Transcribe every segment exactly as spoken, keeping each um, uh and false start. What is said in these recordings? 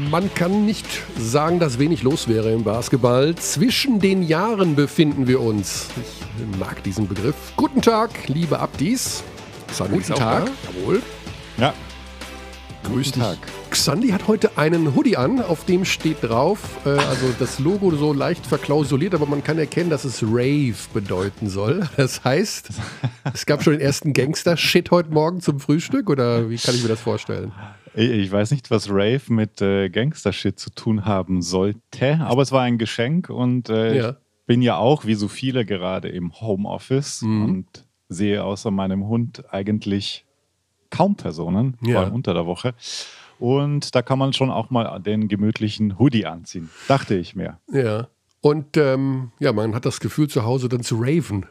Man kann nicht sagen, dass wenig los wäre im Basketball. Zwischen den Jahren befinden wir uns. Ich mag diesen Begriff. Guten Tag, liebe Abdis. Xandi Guten Tag. Da. Jawohl. Ja. Grüß dich. Xandi hat heute einen Hoodie an, auf dem steht drauf, äh, also das Logo so leicht verklausuliert, aber man kann erkennen, dass es Rave bedeuten soll. Das heißt, es gab schon den ersten Gangster-Shit heute Morgen zum Frühstück, oder wie kann ich mir das vorstellen? Ich, ich weiß nicht, was Rave mit äh, Gangster-Shit zu tun haben sollte, aber es war ein Geschenk und äh, ja. ich bin ja auch, wie so viele, gerade im Homeoffice mhm. und sehe außer meinem Hund eigentlich kaum Personen, ja. vor allem unter der Woche. Und da kann man schon auch mal den gemütlichen Hoodie anziehen, dachte ich mir. Ja, und ähm, ja, man hat das Gefühl, zu Hause dann zu raven.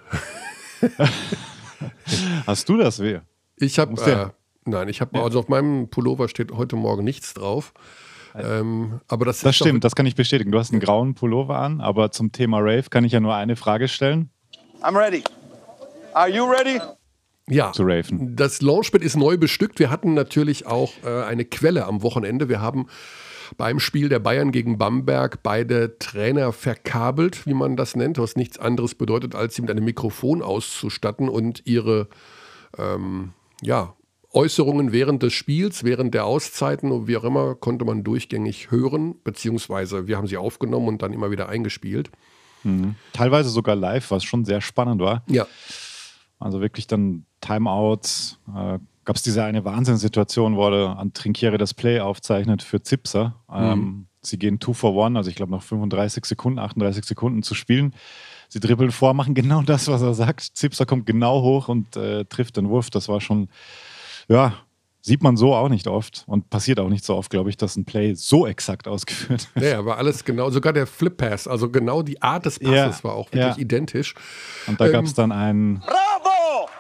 Hast du das weh? Ich habe, äh, nein, ich habe, ja. also auf meinem Pullover steht heute Morgen nichts drauf. Ähm, aber das das stimmt, das kann ich bestätigen. Du hast einen grauen Pullover an, aber zum Thema Rave kann ich ja nur eine Frage stellen. I'm ready. Are you ready? Ja, zu raven. Das Launchpad ist neu bestückt. Wir hatten natürlich auch äh, eine Quelle am Wochenende. Wir haben beim Spiel der Bayern gegen Bamberg beide Trainer verkabelt, wie man das nennt, was nichts anderes bedeutet, als sie mit einem Mikrofon auszustatten und ihre ähm, ja, Äußerungen während des Spiels, während der Auszeiten und wie auch immer, konnte man durchgängig hören, beziehungsweise wir haben sie aufgenommen und dann immer wieder eingespielt. Mhm. Teilweise sogar live, was schon sehr spannend war. Ja. Also wirklich dann Timeouts. Äh, Gab es diese eine Wahnsinnssituation, wo er an Trinkieri das Play aufzeichnet für Zipser. Ähm, mhm. Sie gehen two for one, also ich glaube noch fünfunddreißig Sekunden, achtunddreißig Sekunden zu spielen. Sie dribbeln vor, machen genau das, was er sagt. Zipser kommt genau hoch und äh, trifft den Wurf. Das war schon, ja, sieht man so auch nicht oft und passiert auch nicht so oft, glaube ich, dass ein Play so exakt ausgeführt wird. Ja, war alles genau, sogar der Flip Pass, also genau die Art des Passes ja, war auch wirklich ja. identisch. Und da ähm, gab es dann einen... Bravo!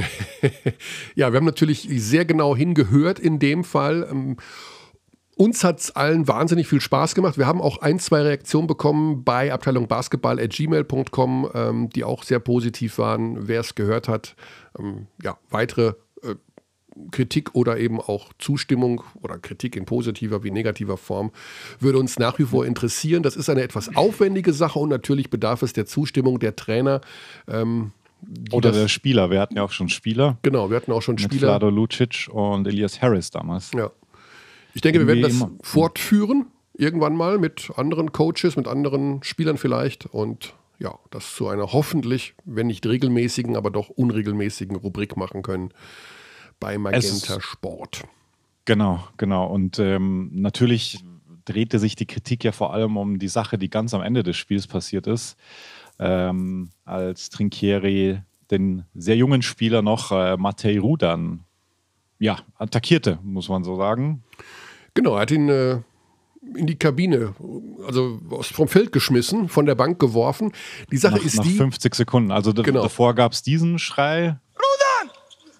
Ja, wir haben natürlich sehr genau hingehört in dem Fall. Ähm, uns hat es allen wahnsinnig viel Spaß gemacht. Wir haben auch ein, zwei Reaktionen bekommen bei abteilung basketball at gmail punkt com, ähm, die auch sehr positiv waren. Wer es gehört hat, ähm, ja, weitere äh, Kritik oder eben auch Zustimmung oder Kritik in positiver wie negativer Form würde uns nach wie vor interessieren. Das ist eine etwas aufwendige Sache und natürlich bedarf es der Zustimmung der Trainer. Ähm, oder das, der Spieler. Wir hatten ja auch schon Spieler. Genau, wir hatten auch schon mit Spieler. Vlado Lucic und Elias Harris damals. Ja. Ich denke, wir werden das immer fortführen, irgendwann mal mit anderen Coaches, mit anderen Spielern vielleicht und ja, das zu einer hoffentlich, wenn nicht regelmäßigen, aber doch unregelmäßigen Rubrik machen können bei Magenta es, Sport. Genau, genau. Und ähm, natürlich drehte sich die Kritik ja vor allem um die Sache, die ganz am Ende des Spiels passiert ist, ähm, als Trinkieri den sehr jungen Spieler noch, äh, Matej Rudan, ja, attackierte, muss man so sagen. Genau, er hat ihn äh, in die Kabine, also vom Feld geschmissen, von der Bank geworfen. Die Sache nach, ist nach die... fünfzig Sekunden, also genau. davor gab es diesen Schrei. Rudan!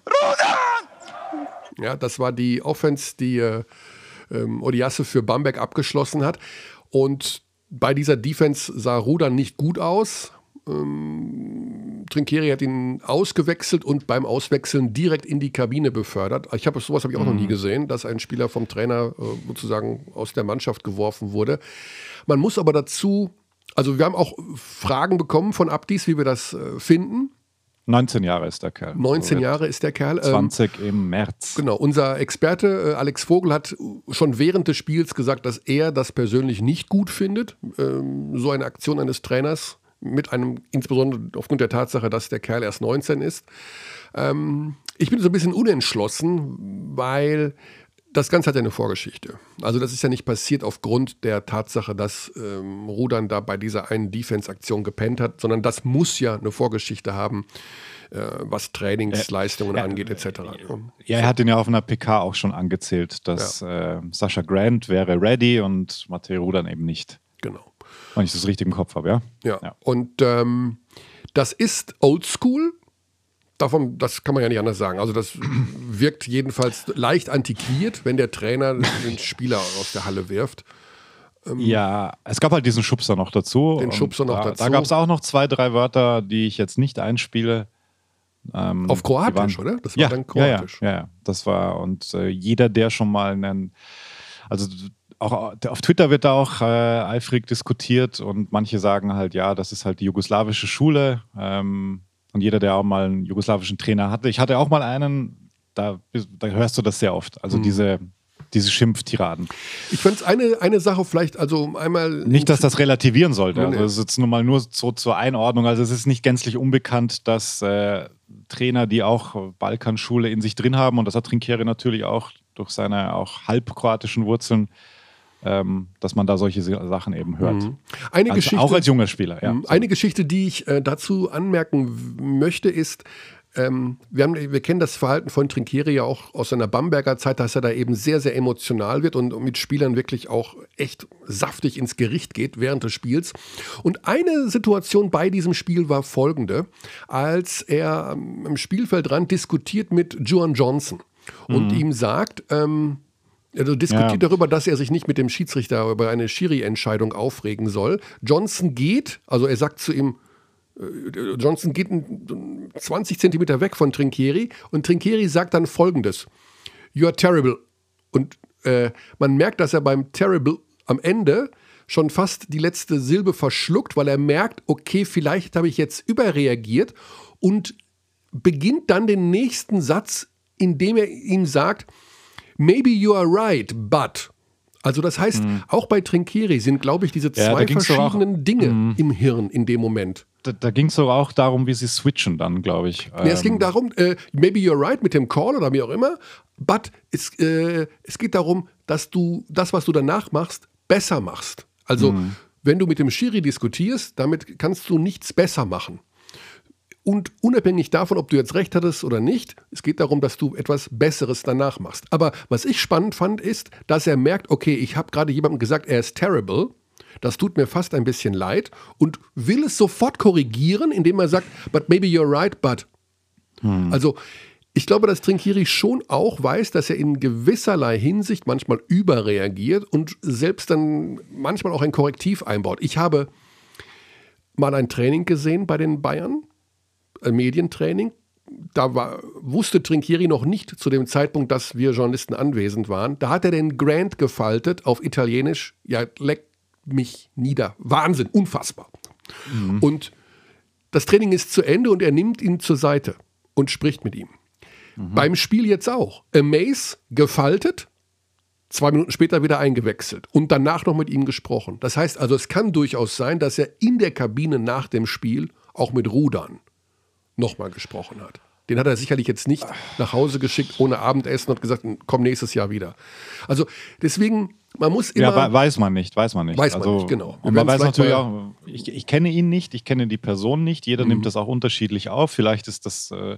Rudan! Ja, das war die Offense, die äh, ähm, Odiasse für Bamberg abgeschlossen hat. Und bei dieser Defense sah Rudan nicht gut aus. Ähm, Trinkieri hat ihn ausgewechselt und beim Auswechseln direkt in die Kabine befördert. Ich habe sowas habe ich auch mhm. noch nie gesehen, dass ein Spieler vom Trainer äh, sozusagen aus der Mannschaft geworfen wurde. Man muss aber dazu, also wir haben auch Fragen bekommen von Abdis, wie wir das äh, finden. neunzehn Jahre ist der Kerl. neunzehn Jahre ist der Kerl. zwanzig ähm, im März. Genau, unser Experte äh, Alex Vogel hat schon während des Spiels gesagt, dass er das persönlich nicht gut findet, ähm, so eine Aktion eines Trainers mit einem, insbesondere aufgrund der Tatsache, dass der Kerl erst neunzehn ist. Ähm, ich bin so ein bisschen unentschlossen, weil das Ganze hat ja eine Vorgeschichte. Also das ist ja nicht passiert aufgrund der Tatsache, dass ähm, Rudan da bei dieser einen Defense-Aktion gepennt hat, sondern das muss ja eine Vorgeschichte haben, äh, was Trainingsleistungen ja, angeht et cetera. Ja, er hat ihn ja auf einer P K auch schon angezählt, dass ja. äh, Sascha Grant wäre ready und Matej Rudan eben nicht. Genau. Wenn ich das richtig im Kopf habe, ja? Ja, ja. Und ähm, das ist oldschool. Davon, das kann man ja nicht anders sagen. Also das wirkt jedenfalls leicht antiquiert, wenn der Trainer den Spieler aus der Halle wirft. Ähm, ja, es gab halt diesen Schubser noch dazu. Den Schubser noch da, dazu. Da gab es auch noch zwei, drei Wörter, die ich jetzt nicht einspiele. Ähm, Auf Kroatisch, waren, oder? Das war ja, dann Kroatisch. Ja, ja, ja, das war, und äh, jeder, der schon mal einen, also auch auf Twitter wird da auch äh, eifrig diskutiert und manche sagen halt, ja, das ist halt die jugoslawische Schule ähm, und jeder, der auch mal einen jugoslawischen Trainer hatte. Ich hatte auch mal einen, da, da hörst du das sehr oft, also mhm. diese, diese Schimpftiraden. Ich fand es eine, eine Sache vielleicht, also einmal... Nicht, dass das relativieren sollte, nee, also es ist jetzt nur mal nur so zur Einordnung, also es ist nicht gänzlich unbekannt, dass äh, Trainer, die auch Balkanschule in sich drin haben und das hat Trinchieri natürlich auch durch seine auch halbkroatischen Wurzeln, Ähm, dass man da solche Sachen eben hört. Mhm. Eine also Geschichte, auch als junger Spieler. Ja. Eine Geschichte, die ich äh, dazu anmerken möchte, ist, ähm, wir, haben, wir kennen das Verhalten von Trinchieri ja auch aus seiner Bamberger Zeit, dass er da eben sehr, sehr emotional wird und mit Spielern wirklich auch echt saftig ins Gericht geht während des Spiels. Und eine Situation bei diesem Spiel war folgende, als er am Spielfeldrand diskutiert mit Juan Johnson und mhm. ihm sagt, ähm, Also diskutiert ja. darüber, dass er sich nicht mit dem Schiedsrichter über eine Schiri-Entscheidung aufregen soll. Johnson geht, also er sagt zu ihm, äh, Johnson geht zwanzig Zentimeter weg von Trinchieri und Trinchieri sagt dann Folgendes: You are terrible. Und äh, man merkt, dass er beim terrible am Ende schon fast die letzte Silbe verschluckt, weil er merkt, okay, vielleicht habe ich jetzt überreagiert und beginnt dann den nächsten Satz, indem er ihm sagt, Maybe you are right, but. Also das heißt, mhm. auch bei Trinchieri sind, glaube ich, diese zwei ja, verschiedenen auch, Dinge mhm. im Hirn in dem Moment. Da, da ging es auch darum, wie sie switchen dann, glaube ich. Ja, es ging darum, äh, maybe you're right mit dem Call oder wie auch immer, but es, äh, es geht darum, dass du das, was du danach machst, besser machst. Also mhm. wenn du mit dem Schiri diskutierst, damit kannst du nichts besser machen. Und unabhängig davon, ob du jetzt recht hattest oder nicht, es geht darum, dass du etwas Besseres danach machst. Aber was ich spannend fand, ist, dass er merkt, okay, ich habe gerade jemandem gesagt, er ist terrible, das tut mir fast ein bisschen leid und will es sofort korrigieren, indem er sagt, but maybe you're right, but. Hm. Also ich glaube, dass Trinchieri schon auch weiß, dass er in gewisserlei Hinsicht manchmal überreagiert und selbst dann manchmal auch ein Korrektiv einbaut. Ich habe mal ein Training gesehen bei den Bayern, Medientraining. Da war, wusste Trinchieri noch nicht zu dem Zeitpunkt, dass wir Journalisten anwesend waren. Da hat er den Grant gefaltet auf Italienisch. Ja, leck mich nieder. Wahnsinn, unfassbar. Mhm. Und das Training ist zu Ende und er nimmt ihn zur Seite und spricht mit ihm. Mhm. Beim Spiel jetzt auch. Amaze gefaltet, zwei Minuten später wieder eingewechselt und danach noch mit ihm gesprochen. Das heißt also, es kann durchaus sein, dass er in der Kabine nach dem Spiel auch mit Rudan nochmal gesprochen hat. Den hat er sicherlich jetzt nicht nach Hause geschickt ohne Abendessen und gesagt, komm nächstes Jahr wieder. Also deswegen, man muss immer... Ja, weiß man nicht, weiß man nicht. Weiß man also, nicht, genau. Und man weiß natürlich auch, ich, ich kenne ihn nicht, ich kenne die Person nicht, jeder mhm. nimmt das auch unterschiedlich auf. Vielleicht ist das, äh,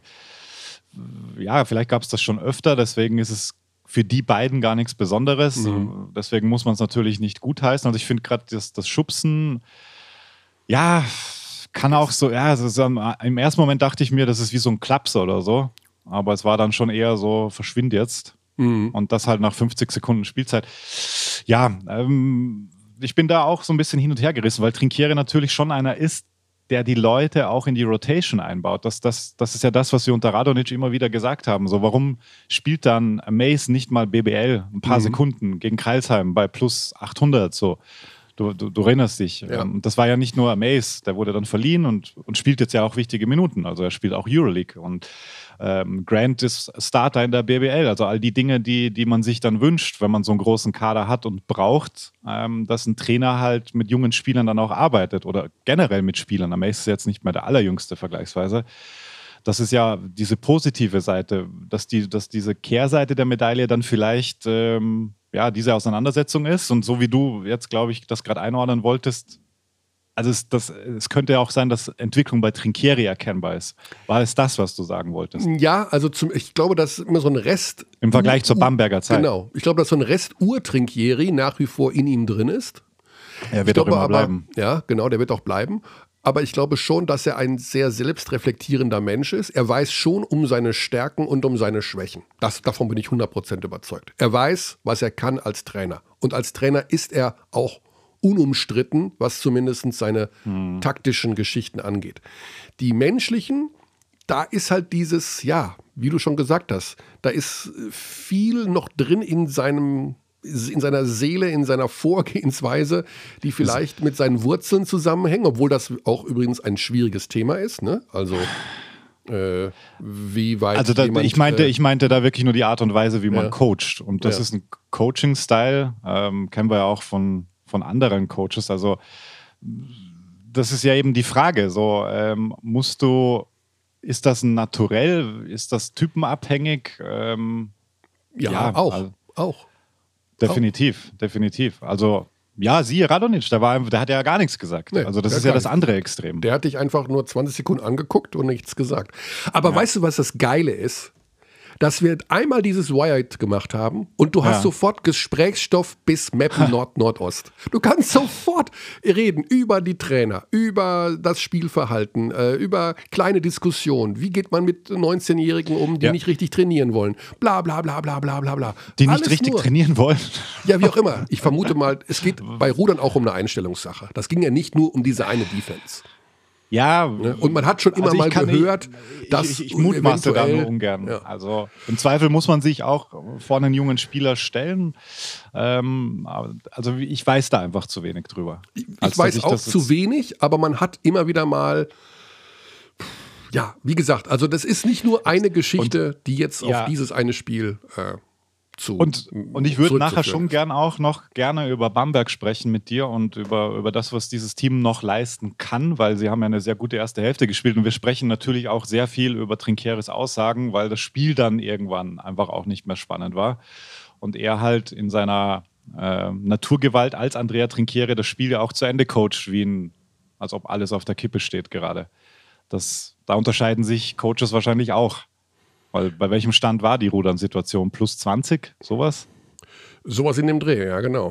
ja, vielleicht gab es das schon öfter, deswegen ist es für die beiden gar nichts Besonderes. Mhm. Deswegen muss man es natürlich nicht gutheißen. Also ich finde gerade das, das Schubsen, ja... Kann auch so, ja, also im ersten Moment dachte ich mir, das ist wie so ein Klapser oder so. Aber es war dann schon eher so, verschwind jetzt. Mhm. Und das halt nach fünfzig Sekunden Spielzeit. Ja, ähm, ich bin da auch so ein bisschen hin und her gerissen, weil Trinchieri natürlich schon einer ist, der die Leute auch in die Rotation einbaut. Das, das, das ist ja das, was wir unter Radonjic immer wieder gesagt haben. So, warum spielt dann Amaze nicht mal B B L ein paar mhm. Sekunden gegen Crailsheim bei plus achthundert so? Du, du, du erinnerst dich. Ja. Und das war ja nicht nur Amaze, der wurde dann verliehen und, und spielt jetzt ja auch wichtige Minuten. Also er spielt auch Euroleague und ähm, Grant ist Starter in der B B L. Also all die Dinge, die, die man sich dann wünscht, wenn man so einen großen Kader hat und braucht, ähm, dass ein Trainer halt mit jungen Spielern dann auch arbeitet oder generell mit Spielern. Amaze ist jetzt nicht mehr der allerjüngste vergleichsweise. Das ist ja diese positive Seite, dass, die, dass diese Kehrseite der Medaille dann vielleicht... Ähm, ja, diese Auseinandersetzung ist und so wie du jetzt, glaube ich, das gerade einordnen wolltest, also es, das, es könnte ja auch sein, dass Entwicklung bei Trinchieri erkennbar ist. War es das, was du sagen wolltest? Ja, also zum, ich glaube, dass immer so ein Rest... Im Vergleich zur Bamberger Zeit. Genau. Ich glaube, dass so ein Rest Ur-Trinchieri nach wie vor in ihm drin ist. Er wird auch immer aber, bleiben. Ja, genau, der wird auch bleiben. Aber ich glaube schon, dass er ein sehr selbstreflektierender Mensch ist. Er weiß schon um seine Stärken und um seine Schwächen. Das, davon bin ich hundert Prozent überzeugt. Er weiß, was er kann als Trainer. Und als Trainer ist er auch unumstritten, was zumindest seine hm. taktischen Geschichten angeht. Die menschlichen, da ist halt dieses, ja, wie du schon gesagt hast, da ist viel noch drin in seinem in seiner Seele, in seiner Vorgehensweise, die vielleicht mit seinen Wurzeln zusammenhängen, obwohl das auch übrigens ein schwieriges Thema ist, ne? Also äh, wie weit Also da, jemand, ich meinte, äh, ich meinte da wirklich nur die Art und Weise, wie man ja. coacht. Und das Ja. ist ein Coaching-Style, ähm, kennen wir ja auch von, von anderen Coaches. Also das ist ja eben die Frage. So, ähm, musst du, ist das ein Naturell, ist das typenabhängig? Ähm, ja, ja, auch, also- auch. Definitiv, definitiv. Also, ja, siehe Radonjic, der, war, der hat ja gar nichts gesagt. Nee, also, das der ist ja gar das nichts. andere Extrem. Der hat dich einfach nur zwanzig Sekunden angeguckt und nichts gesagt. Aber Ja. weißt du, was das Geile ist? Dass wir einmal dieses Wired gemacht haben und du hast Ja. sofort Gesprächsstoff bis Meppen Nord-Nordost. Du kannst sofort reden über die Trainer, über das Spielverhalten, äh, über kleine Diskussionen. Wie geht man mit neunzehnjährigen um, die Ja. nicht richtig trainieren wollen? Bla bla bla bla bla bla bla. Die nicht Alles richtig nur. trainieren wollen. Ja, wie auch immer. Ich vermute mal, es geht bei Rudern auch um eine Einstellungssache. Das ging ja nicht nur um diese eine Defense. Ja, Ne? Und man hat schon immer also ich mal kann gehört, nicht, dass ich, ich, ich mutmaße da eventuell- nur ungern. Ja. Also im Zweifel muss man sich auch vor einen jungen Spieler stellen. Ähm, also ich weiß da einfach zu wenig drüber. Ich Als dass weiß ich auch das zu jetzt- wenig, aber man hat immer wieder mal, ja, wie gesagt, also das ist nicht nur eine Geschichte, die jetzt ja. auf dieses eine Spiel äh, zu Und, und ich würde nachher zurückzuführen schon ist. gern auch noch gerne über Bamberg sprechen mit dir und über, über das, was dieses Team noch leisten kann, weil sie haben ja eine sehr gute erste Hälfte gespielt und wir sprechen natürlich auch sehr viel über Trinqueres Aussagen, weil das Spiel dann irgendwann einfach auch nicht mehr spannend war und er halt in seiner äh, Naturgewalt als Andrea Trinchiere das Spiel ja auch zu Ende coacht, wie ein, als ob alles auf der Kippe steht gerade. Das, da unterscheiden sich Coaches wahrscheinlich auch. Weil bei welchem Stand war die Rudern-Situation? Plus zwanzig? Sowas? Sowas in dem Dreh, ja, genau.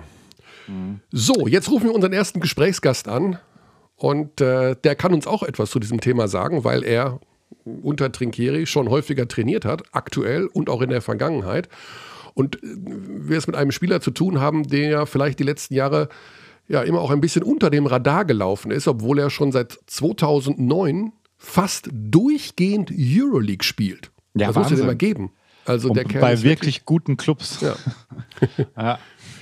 So, jetzt rufen wir unseren ersten Gesprächsgast an und äh, der kann uns auch etwas zu diesem Thema sagen, weil er unter Trinchieri schon häufiger trainiert hat, aktuell und auch in der Vergangenheit. Und äh, wir es mit einem Spieler zu tun haben, der vielleicht die letzten Jahre ja immer auch ein bisschen unter dem Radar gelaufen ist, obwohl er schon seit zweitausendneun fast durchgehend Euroleague spielt. Ja, das muss es Wahnsinn. immer geben. Also der Und Kerl bei ist wirklich guten Clubs. Ja. Ja.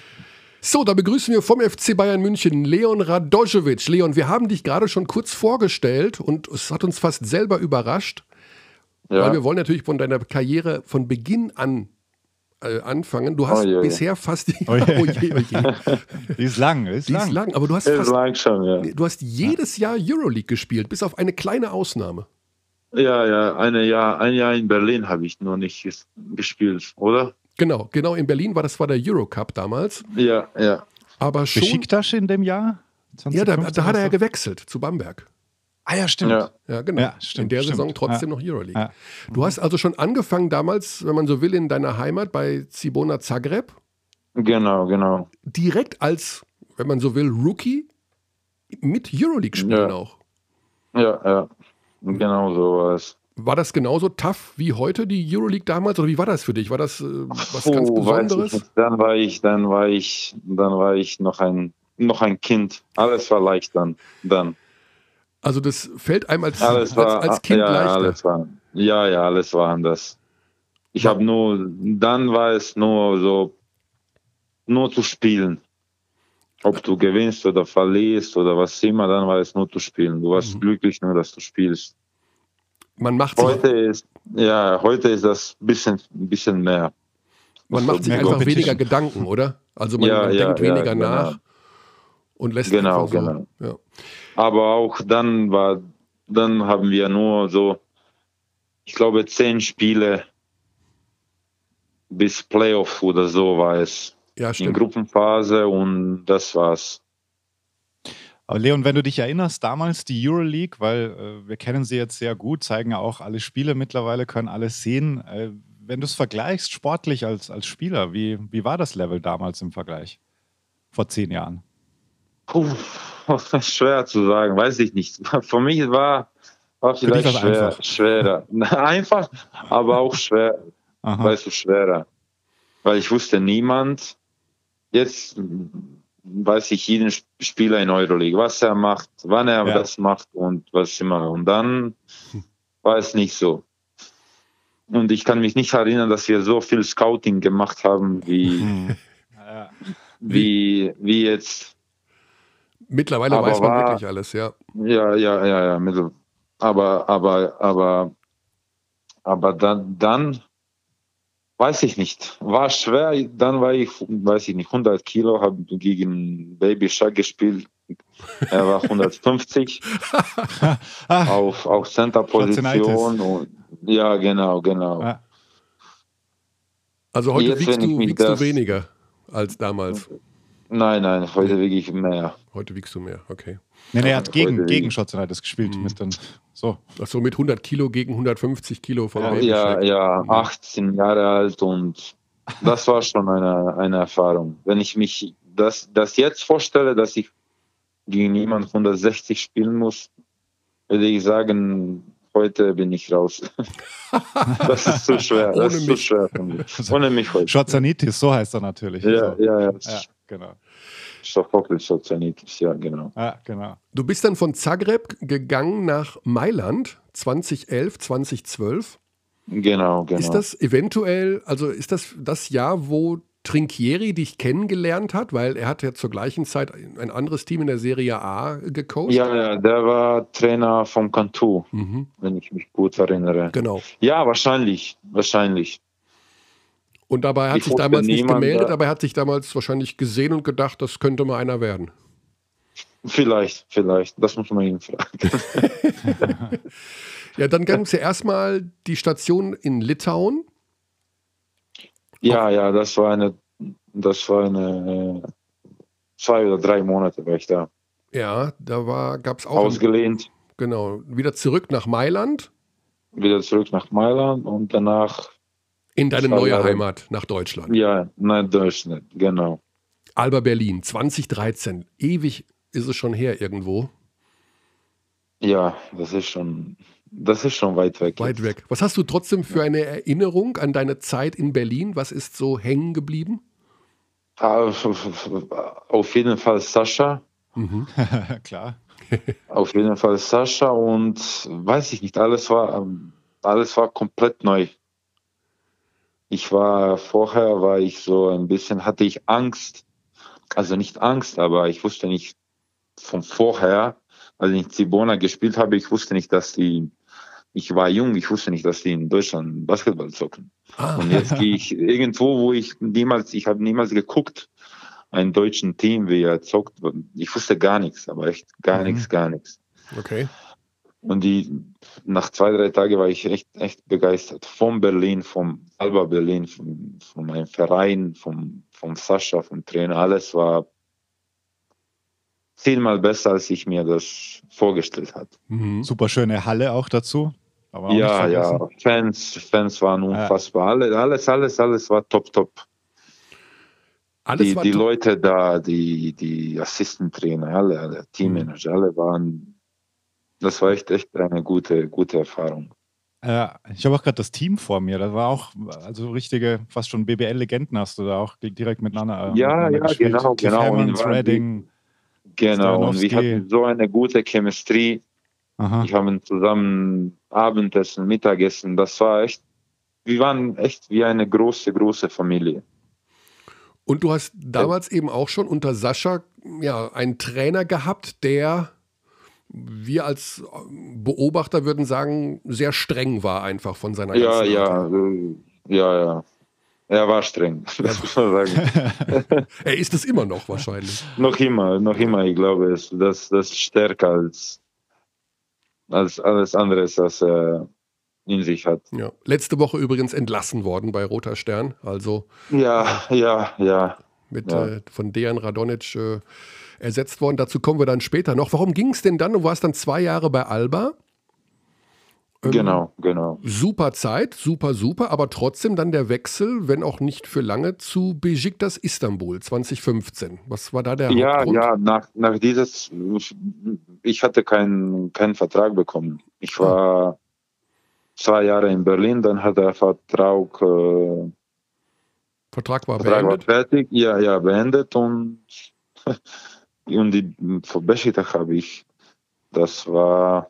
So, da begrüßen wir vom F C Bayern München Leon Radojevic. Leon, wir haben dich gerade schon kurz vorgestellt und es hat uns fast selber überrascht, Ja. weil wir wollen natürlich von deiner Karriere von Beginn an äh, anfangen. Du hast Oh je, je. bisher fast die, Oh je. oh je, oh je. Die ist lang, ist Die lang. ist lang, aber du hast Ist fast lang schon, ja. du hast jedes Jahr Euroleague gespielt, bis auf eine kleine Ausnahme. Ja, ja, eine Jahr, ein Jahr in Berlin habe ich noch nicht ges gespielt, oder? Genau, genau in Berlin war das war der Eurocup damals, Ja, ja. aber schon Besiktas in dem Jahr? ja, da, da hat er ja ja gewechselt zu Bamberg. Ah ja, stimmt. Ja, Ja, genau. Ja, stimmt, in der stimmt. Saison trotzdem Ja. noch Euroleague. Ja. Du hast also schon angefangen damals, wenn man so will, in deiner Heimat bei Cibona Zagreb, genau, genau. direkt als, wenn man so will, Rookie mit Euroleague spielen Ja. auch. Ja, ja. Genau so war es. War das genauso tough wie heute die Euroleague damals oder wie war das für dich? War das äh, was ganz Puh, weiß ich Besonderes? nicht. Dann war ich, dann war ich, dann war ich noch ein, noch ein Kind. Alles war leicht dann, dann. Also das fällt einem als, Alles als, war, als Kind ja, leichter. alles war, ja, ja, alles war anders. Ich habe nur, dann war es nur so, nur zu spielen. Ob du gewinnst oder verlierst oder was immer, dann war es nur zu spielen. Du warst Mhm. glücklich nur, dass du spielst. Man macht sich, Heute ist, ja, heute ist das bisschen, bisschen mehr. man macht sich mehr einfach Competition. weniger Gedanken, oder? Also man, Ja, man ja, denkt ja, weniger genau. nach und lässt Genau, einfach so. genau. Ja. Aber auch dann war, dann haben wir nur so, ich glaube, zehn Spiele bis Playoff oder so war es. ja, In stimmt. Gruppenphase und das war's. Aber Leon, wenn du dich erinnerst, damals die Euroleague, weil äh, wir kennen sie jetzt sehr gut, zeigen ja auch alle Spiele mittlerweile, können alles sehen. Äh, wenn du es vergleichst, sportlich als, als Spieler, wie, wie war das Level damals im Vergleich? Vor zehn Jahren? Puh, schwer zu sagen, weiß ich nicht. Für mich war, war dich vielleicht war's schwer, einfach. schwerer. Einfach, aber auch schwer, Aha. weißt du, schwerer. Weil ich wusste niemand, jetzt weiß ich jeden Spieler in Euroleague, was er macht, wann er Ja. das macht und was immer. Und dann war es nicht so. Und ich kann mich nicht erinnern, dass wir so viel Scouting gemacht haben wie, Hm. Ja. wie, wie jetzt. Mittlerweile Aber weiß man war- wirklich alles, ja. Ja, ja, ja, ja. mittel- Aber, aber, aber, aber dann, dann weiß ich nicht. War schwer. Dann war ich, weiß ich nicht, hundert Kilo, habe gegen Baby Shark gespielt. Er war hundertfünfzig Ah, auf, auf Center-Position. Und, ja, genau, genau. ah, Also heute Jetzt, wiegst, wenn ich du, mich wiegst du das- weniger als damals. Nein, nein, heute wiege ich mehr. Heute wiegst du mehr, okay. nee, nee, er hat Heute gegen, wie- gegen Schotzenreiters gespielt. Mit dann, so. Achso, mit hundert Kilo gegen hundertfünfzig Kilo von Ja, Baby Ja, Shack. ja, achtzehn Jahre alt und das war schon eine, eine Erfahrung. Wenn ich mich das, das jetzt vorstelle, dass ich gegen jemanden hundertsechzig spielen muss, würde ich sagen, heute bin ich raus. Das ist zu schwer. Das Ohne ist zu mich. schwer für mich. Ohne mich heute. Schotzanitis, so heißt er natürlich. Ja, so. ja, ja. Ja, genau. Sophokles Sozianitis, ja, genau. Ja, genau. Du bist dann von Zagreb gegangen nach Mailand zweitausendelf, zweitausendzwölf. Genau, genau. Ist das eventuell, also ist das das Jahr, wo Trinchieri dich kennengelernt hat? Weil er hat ja zur gleichen Zeit ein anderes Team in der Serie A gecoacht. Ja, ja, der war Trainer vom Cantu, Mhm, wenn ich mich gut erinnere. genau. Ja, wahrscheinlich, wahrscheinlich. Und dabei hat Ich sich wusste damals nicht niemand, gemeldet, da- aber er hat sich damals wahrscheinlich gesehen und gedacht, das könnte mal einer werden. Vielleicht, vielleicht. Das muss man ihn fragen. Ja, dann gab es ja erstmal die Station in Litauen. Ja, ja, das war eine, das war eine äh, zwei oder drei Monate war ich da. Ja, da gab es auch Ausgelehnt, genau, wieder zurück nach Mailand wieder zurück nach Mailand und danach, in deine Zwei neue Jahre. Heimat nach Deutschland. ja, nach Deutschland, genau. Alba Berlin, zweitausenddreizehn. Ewig ist es schon her irgendwo. Ja, das ist schon, das ist schon weit weg. Weit jetzt. weg. Was hast du trotzdem für eine Erinnerung an deine Zeit in Berlin? Was ist so hängen geblieben? Auf, auf jeden Fall Sascha. Klar. Auf jeden Fall Sascha und weiß ich nicht, alles war, ähm, alles war komplett neu. Ich war, vorher war ich so ein bisschen, hatte ich Angst, also nicht Angst, aber ich wusste nicht von vorher, als ich in Cibona gespielt habe, ich wusste nicht, dass die, ich war jung, ich wusste nicht, dass die in Deutschland Basketball zocken. Ah, Und jetzt gehe ich irgendwo, wo ich niemals, ich habe niemals geguckt, ein deutschen Team, wie er zockt. Ich wusste gar nichts, aber echt gar Mhm. nichts, gar nichts. okay. Und die, nach zwei, drei Tagen war ich echt, echt begeistert. Von Berlin, vom Alba Berlin, von, von meinem Verein, vom, vom Sascha, vom Trainer. Alles war zehnmal besser, als ich mir das vorgestellt hatte. Mhm. Super schöne Halle auch dazu. Aber auch Ja, nicht ja, vergessen. Fans, Fans waren unfassbar. Alle, alles, alles, alles war top, top. Alles Die, war die to- Leute da, die, die Assistant-Trainer, alle, alle Teammanager, alle waren, das war echt, echt eine gute, gute Erfahrung. Ja, ich habe auch gerade das Team vor mir. Das war auch, also richtige, fast schon B B L-Legenden hast du da auch direkt miteinander. äh, Ja, miteinander ja, gespielt. genau, Cliff genau. Hammonds, Und waren die- Redding. Genau, und wir Stojanowski. hatten so eine gute Chemistry. Aha. Wir haben zusammen Abendessen, Mittagessen, das war echt, wir waren echt wie eine große, große Familie. Und du hast damals eben auch schon unter Sascha ja, einen Trainer gehabt, der, wir als Beobachter würden sagen, sehr streng war einfach von seiner Ja, ganzen ja, Art her. äh, ja, ja. Er war streng, das muss man sagen. Er ist es immer noch wahrscheinlich. Noch immer, noch immer, ich glaube, es, das, das ist stärker als, als alles andere, was er in sich hat. Ja. Letzte Woche übrigens entlassen worden bei Roter Stern, also Ja, ja, ja. mit Ja. äh, von Dejan Radonic äh, ersetzt worden. Dazu kommen wir dann später noch. Warum ging es denn dann? Du warst dann zwei Jahre bei Alba. Ähm, Genau, genau. Super Zeit, super, super, aber trotzdem dann der Wechsel, wenn auch nicht für lange, zu Besiktas Istanbul zwanzig fünfzehn. Was war da der Ja, Hauptgrund? ja, nach, nach dieses, ich hatte keinen keinen Vertrag bekommen. Ich war zwei Jahre in Berlin, dann hat der Vertrag, äh, Vertrag war Vertrag war beendet. fertig, ja, ja, beendet und, und die für Besiktas habe ich, das war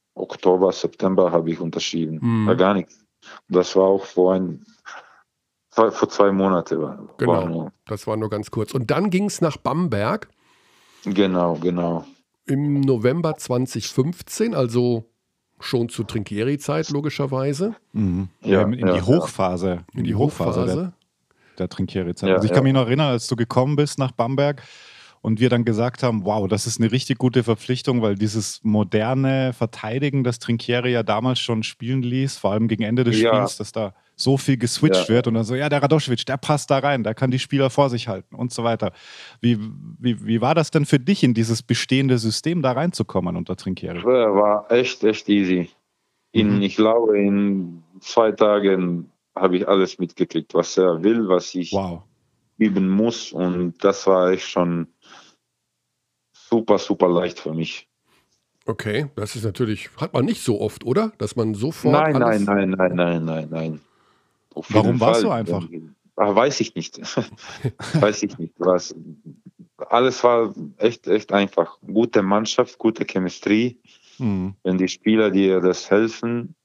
Oktober, September habe ich unterschrieben. Mhm. War gar nichts. Das war auch vor ein, Zwei, vor zwei Monaten war. Genau, war nur. Das war nur ganz kurz. Und dann ging es nach Bamberg. Genau, genau. Im November zwanzig fünfzehn, also schon zu Trinchieri-Zeit logischerweise. Mhm. Ja, Ja, in, in ja, die ja. Hochphase. In, In die Hochphase der, der Trinchieri-Zeit. Ja, also ich ja. kann mich noch erinnern, als du gekommen bist nach Bamberg und wir dann gesagt haben, wow, das ist eine richtig gute Verpflichtung, weil dieses moderne Verteidigen, das Trinchieri ja damals schon spielen ließ, vor allem gegen Ende des Ja. Spiels, dass da so viel geswitcht Ja. wird und dann so, ja, der Radoschewitsch, der passt da rein, der kann die Spieler vor sich halten und so weiter. Wie, wie, wie war das denn für dich, in dieses bestehende System da reinzukommen unter Trinchieri? War echt, echt easy. In, Mhm. Ich glaube, in zwei Tagen habe ich alles mitgekriegt, was er will, was ich Wow. üben muss. Und das war echt schon super, super leicht für mich. Okay, das ist natürlich, hat man nicht so oft, oder? Dass man sofort Nein, alles... nein, nein, nein, nein, nein, nein. Auf Warum jeden war es Fall. so einfach? Ah, weiß ich nicht. Weiß ich nicht. Was, alles war echt, echt einfach. Gute Mannschaft, gute Chemistrie. Mhm. Wenn die Spieler dir das helfen,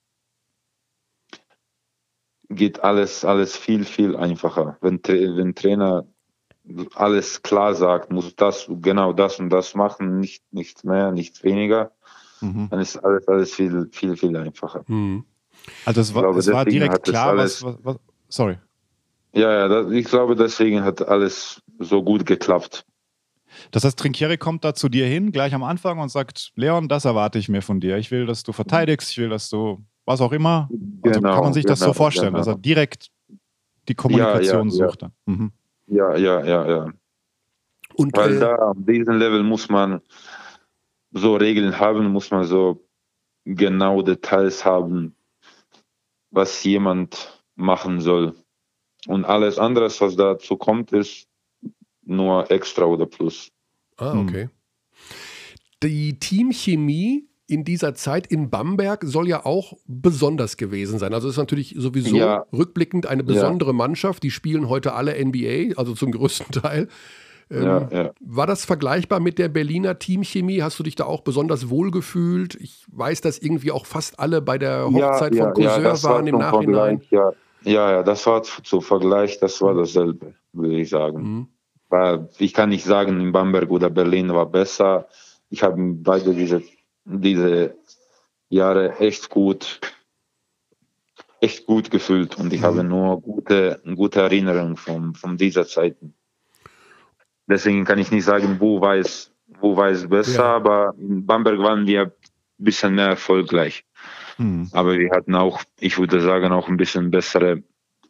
geht alles, alles viel, viel einfacher. Wenn, wenn Trainer alles klar sagt, muss das, genau das und das machen, nicht, nichts mehr, nichts weniger, Mhm. dann ist alles, alles viel, viel, viel einfacher. Hm. Also es Ich war, glaube, es war deswegen direkt hat das klar, alles- was, was, was. Sorry. Ja, ja, das, ich glaube, deswegen hat alles so gut geklappt. Das heißt, Trinchieri kommt da zu dir hin, gleich am Anfang und sagt, Leon, das erwarte ich mir von dir. Ich will, dass du verteidigst, ich will, dass du was auch immer. Also Genau, kann man sich das so genau, vorstellen, genau. dass er direkt die Kommunikation Ja, ja, ja. sucht. Dann. Mhm. Ja, ja, ja, ja. Und Weil äh, da auf diesem Level muss man so Regeln haben, muss man so genau Details haben, was jemand machen soll. Und alles andere, was dazu kommt, ist nur extra oder plus. ah, Hm. okay. Die Teamchemie in dieser Zeit in Bamberg soll ja auch besonders gewesen sein. Also es ist natürlich sowieso Ja. rückblickend eine besondere Mannschaft. Die spielen heute alle N B A, also zum größten Teil. Ähm, Ja, ja. War das vergleichbar mit der Berliner Teamchemie? Hast du dich da auch besonders wohl gefühlt? Ich weiß, dass irgendwie auch fast alle bei der Hochzeit ja, von Cousin das war waren im zum Nachhinein. Vergleich, ja. ja, ja, das war zu Vergleich, das war dasselbe, würde ich sagen. Mhm. Weil ich kann nicht sagen, in Bamberg oder Berlin war besser. Ich habe beide diese, diese Jahre echt gut, echt gut gefühlt und ich Mhm. habe nur gute, gute Erinnerungen von, von dieser Zeit. Deswegen kann ich nicht sagen, wo war es, wo war es besser, Ja. aber in Bamberg waren wir ein bisschen mehr erfolgreich. Hm. Aber wir hatten auch, ich würde sagen, auch ein bisschen bessere,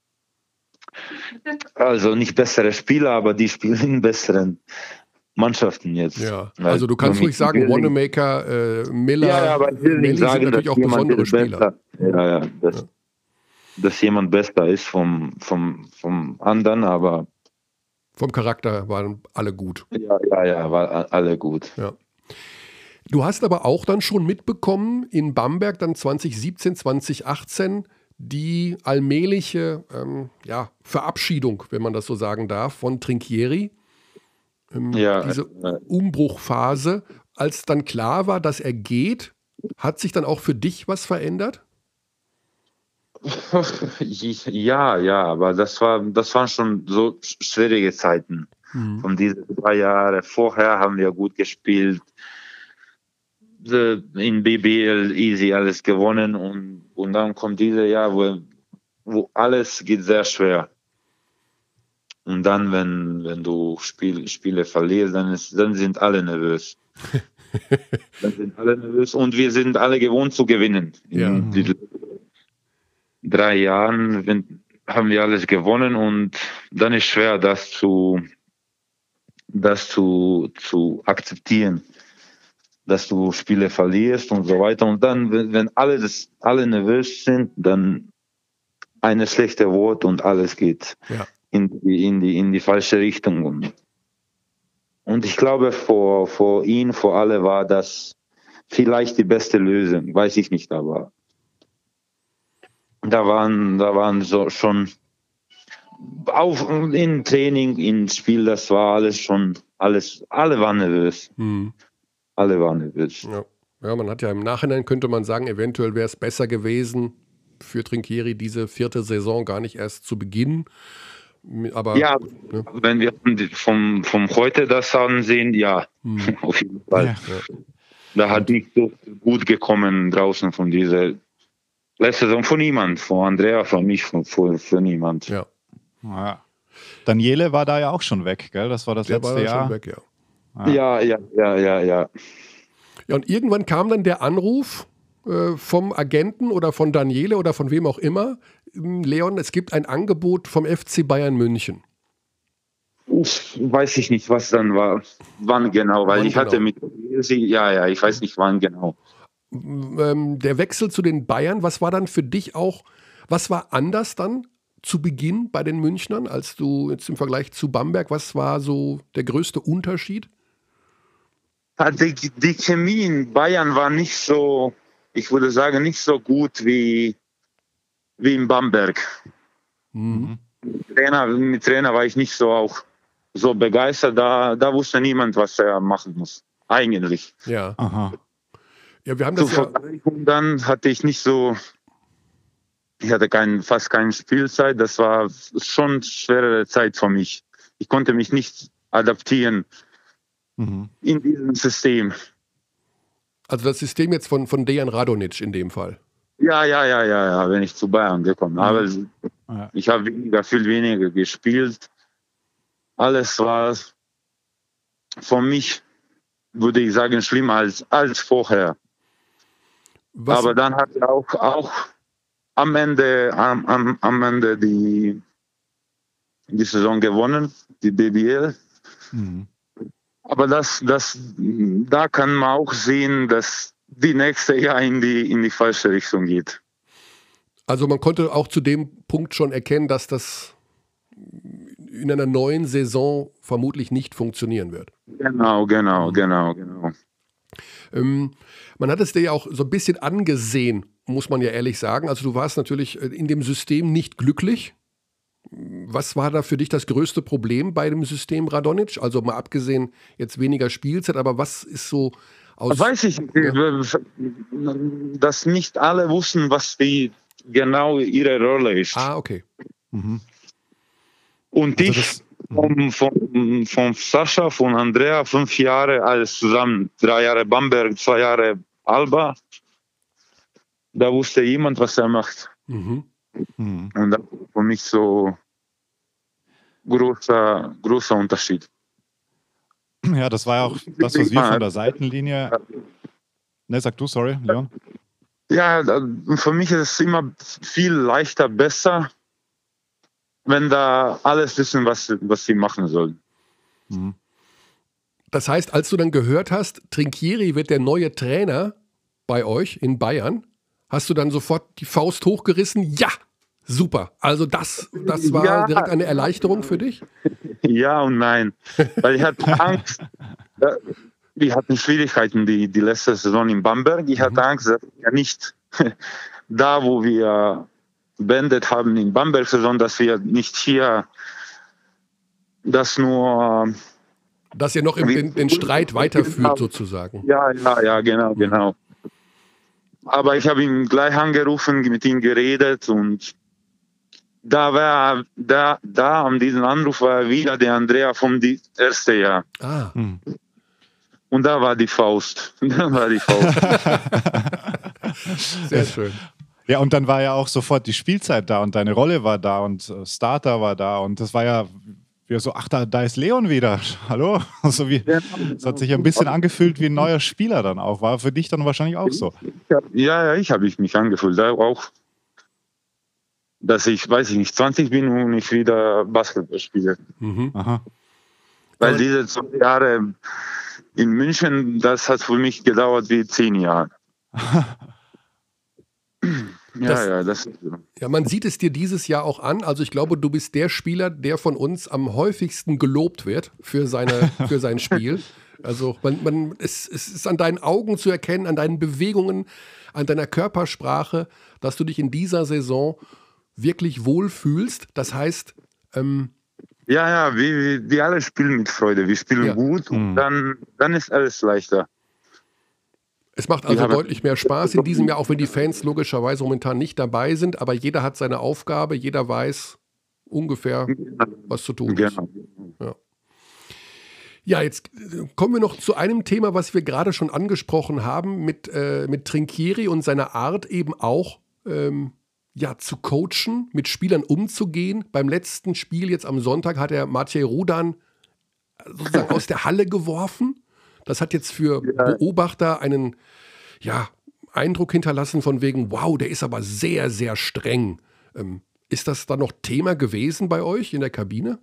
also nicht bessere Spieler, aber die spielen in besseren Mannschaften jetzt. Ja, Weil also du kannst für ruhig mich- sagen, ich will nicht- Wanamaker, äh, Miller, Ja, ja, aber ich will Melli nicht sind sagen, dass natürlich auch jemand besondere ist Spieler. besser. Ja, ja, dass, Ja. dass jemand besser ist vom, vom, vom anderen, aber Vom Charakter waren alle gut. ja, ja, ja, war a- alle gut. Ja. Du hast aber auch dann schon mitbekommen, in Bamberg dann zwanzig siebzehn, zwanzig achtzehn, die allmähliche ähm, ja, Verabschiedung, wenn man das so sagen darf, von Trinchieri. Ähm, Ja, diese äh, Umbruchphase. Als dann klar war, dass er geht, hat sich dann auch für dich was verändert? ja, ja, aber das war, das waren schon so schwierige Zeiten. Mhm. Von diesen drei Jahren vorher haben wir gut gespielt. Äh, In B B L easy alles gewonnen und, und dann kommt dieses Jahr, wo, wo alles geht sehr schwer. Und dann, wenn, wenn du Spiel, Spiele verlierst, dann, ist, dann sind alle nervös. Dann sind alle nervös und wir sind alle gewohnt zu gewinnen. In Ja. diesen drei Jahren wenn, haben wir alles gewonnen und dann ist schwer, das zu, das zu, zu akzeptieren, dass du Spiele verlierst und so weiter. Und dann, wenn, wenn alle, das, alle nervös sind, dann eine schlechte Wort und alles geht Ja. in die, in die, in die falsche Richtung. Und, und ich glaube, für, für ihn, für alle war das vielleicht die beste Lösung, weiß ich nicht, aber da waren, da waren so schon auf in Training, in Spiel, das war alles schon, alles, alle waren nervös, Mhm. alle waren nervös. Ja. Ja, man hat ja im Nachhinein, könnte man sagen, eventuell wäre es besser gewesen für Trinchieri, diese vierte Saison gar nicht erst zu beginnen. Aber, ja, ne? wenn wir vom, vom heute das ansehen, ja, hm. auf jeden Fall. Ja. Da hat nicht so gut gekommen draußen von dieser letzte Saison von niemand, von Andrea, von mich, von, für, für niemand. Ja. ja. Daniele war da ja auch schon weg, gell? Das war das Der letzte war Jahr. Schon weg, ja. Ja, ja, ja, ja, ja. Ja, und irgendwann kam dann der Anruf äh, vom Agenten oder von Daniele oder von wem auch immer. Leon, es gibt ein Angebot vom F C Bayern München. Uff, weiß ich nicht, was dann war, wann genau, weil wann ich genau? hatte mit sie, ja, ja, ich weiß nicht, wann genau. Ähm, der Wechsel zu den Bayern, was war dann für dich auch, was war anders dann zu Beginn bei den Münchnern, als du jetzt im Vergleich zu Bamberg, was war so der größte Unterschied? Die, die Chemie in Bayern war nicht so, ich würde sagen, nicht so gut wie, wie in Bamberg. Mhm. Mit Trainer, mit Trainer war ich nicht so auch so begeistert, da, da wusste niemand, was er machen muss. Eigentlich. Ja. Aha. Ja, wir haben das Zur Vergleichung dann hatte ich nicht so, ich hatte kein, fast keine Spielzeit, das war schon eine schwere Zeit für mich. Ich konnte mich nicht adaptieren mhm. in diesem System. Also das System jetzt von, von Dejan Radonjic in dem Fall? Ja, ja, ja, ja, ja, wenn ich zu Bayern gekommen bin. Aber ja. ich habe weniger, viel weniger gespielt. Alles war für mich, würde ich sagen, schlimmer als, als vorher. Was? Aber dann hat er auch, auch am Ende, am, am, am Ende die, die Saison gewonnen, die B B L. Mhm. Aber das, das, da kann man auch sehen, dass die nächste Jahr in die, in die falsche Richtung geht. Also man konnte auch zu dem Punkt schon erkennen, dass das in einer neuen Saison vermutlich nicht funktionieren wird. Genau, genau, genau, genau. Ähm, man hat es dir ja auch so ein bisschen angesehen, muss man ja ehrlich sagen. Also du warst natürlich in dem System nicht glücklich. Was war da für dich das größte Problem bei dem System Radonjic? Also mal abgesehen jetzt weniger Spielzeit, aber was ist so aus... Weiß ich nicht, ja. Dass nicht alle wussten, was die genau ihre Rolle ist. Ah, okay. Mhm. Und also ich von, von, von Sascha, von Andrea, fünf Jahre alles zusammen, drei Jahre Bamberg, zwei Jahre Alba, da wusste jemand, was er macht. Mhm. Mhm. Und das war für mich so großer, großer Unterschied. Ja, das war ja auch das, was wir von der Seitenlinie... Ne, sag du, sorry, Leon. Ja, für mich ist es immer viel leichter, besser, wenn da alles wissen, was, was sie machen sollen. Mhm. Das heißt, als du dann gehört hast, Trinchieri wird der neue Trainer bei euch in Bayern, hast du dann sofort die Faust hochgerissen? Ja, super. Also das, das war ja direkt eine Erleichterung für dich? Ja und nein. Weil ich hatte Angst. Wir hatten Schwierigkeiten die, die letzte Saison in Bamberg. Ich hatte Angst, dass wir nicht da, wo wir beendet haben in Bamberg, sondern dass wir nicht hier das nur... Dass ihr noch im, den, den Streit weiterführt sozusagen. Ja, ja, ja, genau, genau. Aber ich habe ihn gleich angerufen, mit ihm geredet und da war, da, da an diesem Anruf war wieder der Andrea vom ersten Jahr. Ah. Hm. Und da war die Faust. Da war die Faust. Sehr schön. Ja, und dann war ja auch sofort die Spielzeit da und deine Rolle war da und äh, Starter war da und das war ja wie so, ach, da, da ist Leon wieder. Hallo? Also wie, es hat sich ein bisschen angefühlt wie ein neuer Spieler dann auch. War für dich dann wahrscheinlich auch so. Ja, ja, ich habe mich angefühlt. Auch, dass ich, weiß ich nicht, zwanzig bin und ich wieder Basketball spiele. Mhm. Aha. Weil diese zwei Jahre in München, das hat für mich gedauert wie zehn Jahre. Ja, das, ja, das ja, man sieht es dir dieses Jahr auch an. Also ich glaube, du bist der Spieler, der von uns am häufigsten gelobt wird für, seine, für sein Spiel. Also man, man, es, es ist an deinen Augen zu erkennen, an deinen Bewegungen, an deiner Körpersprache, dass du dich in dieser Saison wirklich wohlfühlst. Das heißt... Ähm, ja, ja, wir, wir alle spielen mit Freude. Wir spielen ja. gut und mhm. dann, dann ist alles leichter. Es macht also Die haben- deutlich mehr Spaß in diesem Jahr, auch wenn die Fans logischerweise momentan nicht dabei sind, aber jeder hat seine Aufgabe, jeder weiß ungefähr, was zu tun ist. Genau. Ja, jetzt äh, kommen wir noch zu einem Thema, was wir gerade schon angesprochen haben, mit, äh, mit Trinchieri und seiner Art eben auch ähm, ja, zu coachen, mit Spielern umzugehen. Beim letzten Spiel jetzt am Sonntag hat er Matej Rudan sozusagen aus der Halle geworfen. Das hat jetzt für Beobachter einen ja, Eindruck hinterlassen von wegen, wow, der ist aber sehr, sehr streng. Ähm, ist das dann noch Thema gewesen bei euch in der Kabine?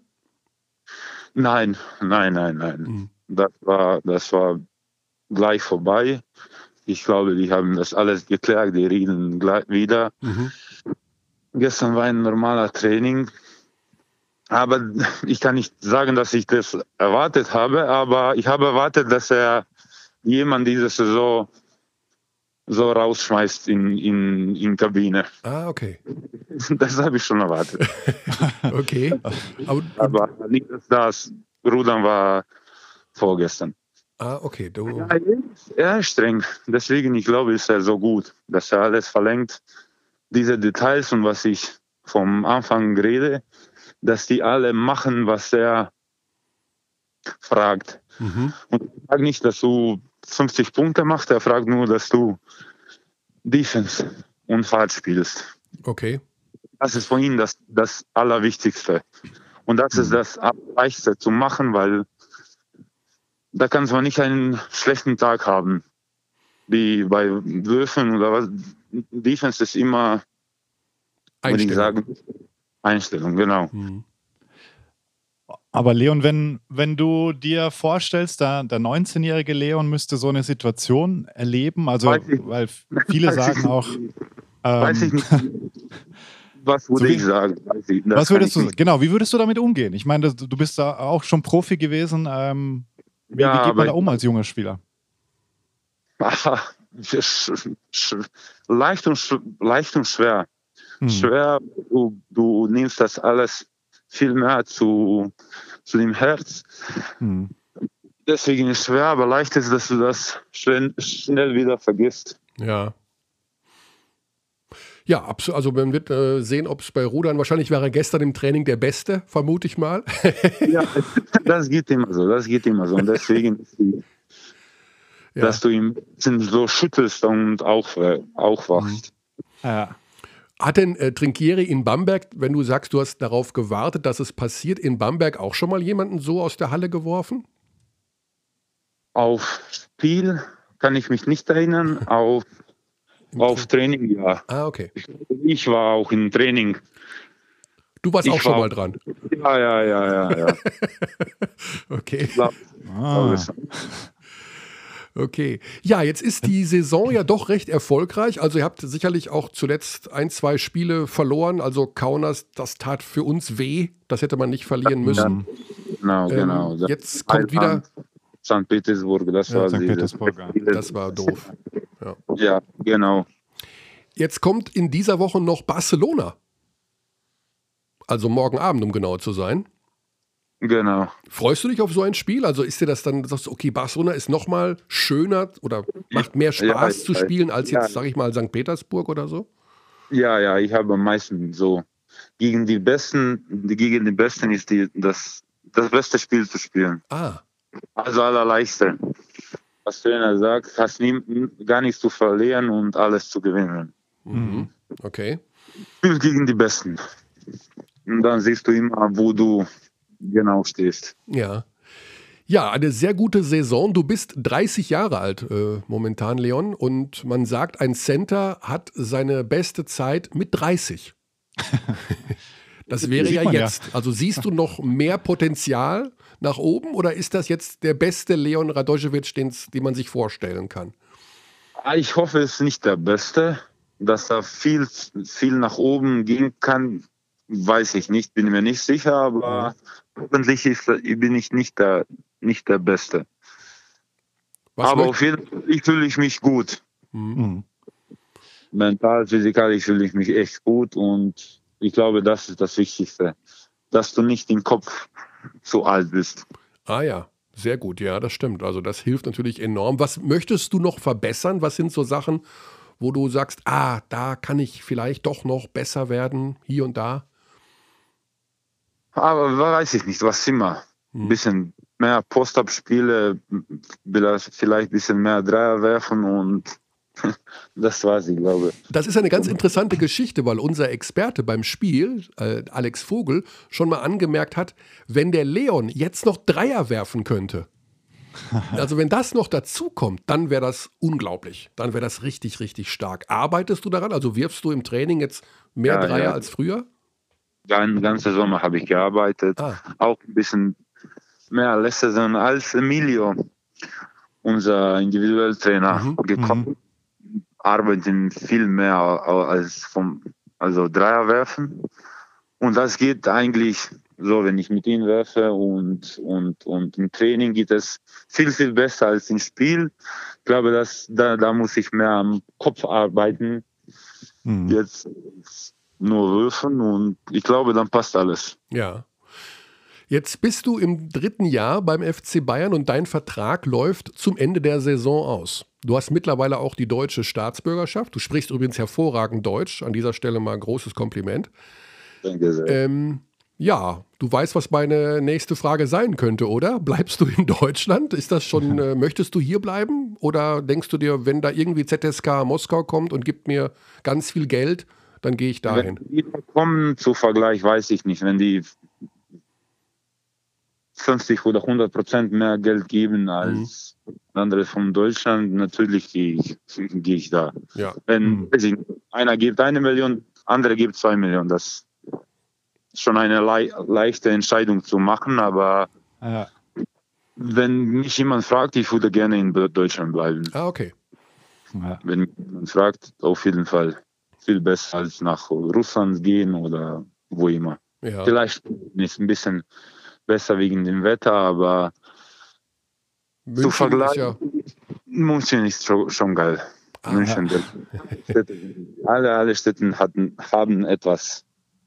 Nein, nein, nein, nein. Mhm. Das war, das war gleich vorbei. Ich glaube, die haben das alles geklärt, die reden gleich wieder. Mhm. Gestern war ein normaler Training. Aber ich kann nicht sagen, dass ich das erwartet habe, aber ich habe erwartet, dass er jemand diese Saison so rausschmeißt in, in, in Kabine. Ah, okay. Das habe ich schon erwartet. Okay. Aber, Aber nicht, dass das Rudan war vorgestern. ah, okay. Du, Ja, er ist- er ist streng. Deswegen, ich glaube, ist er so gut, dass er alles verlangt. Diese Details und was ich vom Anfang rede, dass die alle machen, was er fragt. mhm. Und er fragt nicht, dass du fünfzig Punkte machst, er fragt nur, dass du Defense und Fahrt spielst. Okay. Das ist für ihn das, das Allerwichtigste. Und das ist das Leichteste zu machen, weil da kannst man nicht einen schlechten Tag haben. Wie bei Würfen oder was. Defense ist immer, würde ich Einstellung. sagen, Einstellung, genau. Mhm. Aber Leon, wenn, wenn du dir vorstellst, der, der neunzehnjährige Leon müsste so eine Situation erleben, also Weiß ich- weil viele weiß ich sagen nicht. auch, Weiß ich ähm, nicht, was würde So wie- ich sagen. Weiß ich, das was kann würdest ich du, nicht. genau, wie würdest du damit umgehen? Ich meine, du du bist da auch schon Profi gewesen. Ähm, wie, Ja, wie geht aber man da ich- um als junger Spieler? Aha, sch- sch- leicht, und sch- leicht und schwer. Hm. Schwer, du, du nimmst das alles viel mehr zu, zu dem Herz. Hm. Deswegen ist es schwer, aber leicht ist, dass du das schnell, schnell wieder vergisst. Ja. Ja, absolut. Also man wird äh, sehen, ob es bei Rudan, wahrscheinlich war er gestern im Training der Beste, vermute ich mal. Ja, das geht immer so, das geht immer so. Und deswegen, ist die, Ja. dass du ihn so schüttelst und auch, äh, aufwachst. Ja. Hat denn äh, Trinchieri in Bamberg, wenn du sagst, du hast darauf gewartet, dass es passiert, in Bamberg auch schon mal jemanden so aus der Halle geworfen? Auf Spiel kann ich mich nicht erinnern, auf, auf Training ja. Ah, okay. Ich war auch im Training. Du warst Ich auch schon war- mal dran. Ja, ja, ja, ja, ja. Okay. Ah. Okay. Ja, jetzt ist die Saison ja doch recht erfolgreich. Also ihr habt sicherlich auch zuletzt ein, zwei Spiele verloren. Also Kaunas, das tat für uns weh. Das hätte man nicht verlieren müssen. Genau, Ähm, genau. Das jetzt kommt wieder, Sankt Petersburg, das war Sankt diese- Petersburg, ja. das war doof. Ja, genau. Jetzt kommt in dieser Woche noch Barcelona. Also morgen Abend, um genau zu sein. Genau. Freust du dich auf so ein Spiel? Also ist dir das dann, sagst du, okay, Barcelona ist nochmal schöner oder macht mehr Spaß Ja, zu ja. spielen als jetzt, Ja. sag ich mal, Sankt Petersburg oder so? Ja, ja, ich habe am meisten so gegen die Besten, die, gegen die Besten ist die, das, das beste Spiel zu spielen. Ah, Also allerleichteste. Was Trainer sagt, hast nie, gar nichts zu verlieren und alles zu gewinnen. mhm. Okay. Spiel gegen die Besten. Und dann siehst du immer, wo du genau stehst. Ja. Ja, eine sehr gute Saison. Du bist dreißig Jahre alt äh, momentan, Leon. Und man sagt, ein Center hat seine beste Zeit mit dreißig. Das wäre Sieht ja man ja. jetzt. Also siehst du noch mehr Potenzial nach oben oder ist das jetzt der beste Leon Radojevic, den's- den man sich vorstellen kann? Ich hoffe, es ist nicht der Beste. Dass da viel, viel nach oben gehen kann, weiß ich nicht, bin mir nicht sicher, aber hoffentlich ist, bin ich nicht der, nicht der Beste. Was aber möcht- auf jeden Fall ich fühle ich mich gut. Mhm. Mental, physikalisch fühle ich mich echt gut und ich glaube, das ist das Wichtigste, dass du nicht im Kopf zu alt bist. Ah ja, Sehr gut, ja, das stimmt. Also das hilft natürlich enorm. Was möchtest du noch verbessern? Was sind so Sachen, wo du sagst, ah, da kann ich vielleicht doch noch besser werden, hier und da? Aber weiß ich nicht, was immer. Ein Hm. bisschen mehr Post-Up-Spiele, vielleicht ein bisschen mehr Dreier werfen und das war's, ich glaube. Das ist eine ganz interessante Geschichte, weil unser Experte beim Spiel, äh, Alex Vogel, schon mal angemerkt hat, wenn der Leon jetzt noch Dreier werfen könnte, also wenn das noch dazu kommt, dann wäre das unglaublich. Dann wäre das richtig, richtig stark. Arbeitest du daran? Also wirfst du im Training jetzt mehr Ja, Dreier ja. als früher? Den ganzen Sommer habe ich gearbeitet, Ah. auch ein bisschen mehr letzte Saison als Emilio, unser individueller Trainer, Mhm. gekommen. Arbeiten viel mehr als vom, also Dreier werfen. Und das geht eigentlich so, wenn ich mit ihm werfe und, und, und im Training geht es viel, viel besser als im Spiel. Ich glaube, dass, da, da muss ich mehr am Kopf arbeiten. Mhm. Jetzt nur würfen und ich glaube, dann passt alles. Ja. Jetzt bist du im dritten Jahr beim F C Bayern und dein Vertrag läuft zum Ende der Saison aus. Du hast mittlerweile auch die deutsche Staatsbürgerschaft. Du sprichst übrigens hervorragend Deutsch. An dieser Stelle mal ein großes Kompliment. Danke sehr. Ähm, ja, du weißt, was meine nächste Frage sein könnte, oder? Bleibst du in Deutschland? Ist das schon, äh, möchtest du hier bleiben? Oder denkst du dir, wenn da irgendwie Z S K Moskau kommt und gibt mir ganz viel Geld, dann gehe ich dahin? Wenn die kommen, zu Vergleich, weiß ich nicht. Wenn die fünfzig oder hundert Prozent mehr Geld geben als andere von Deutschland, natürlich gehe ich, gehe ich da. Ja. Wenn Mhm. weiß ich, einer gibt eine Million, andere gibt zwei Millionen, das ist schon eine lei leichte Entscheidung zu machen, aber Ja. wenn mich jemand fragt, ich würde gerne in Deutschland bleiben. Ah, okay. Ja. Wenn mich jemand fragt, auf jeden Fall viel besser als nach Russland gehen oder wo immer. Ja. Vielleicht ist ein bisschen besser wegen dem Wetter, aber München zu ist vergleichen, ja, München ist schon, schon geil. Ah, München, Städte, alle, alle Städte hatten, haben etwas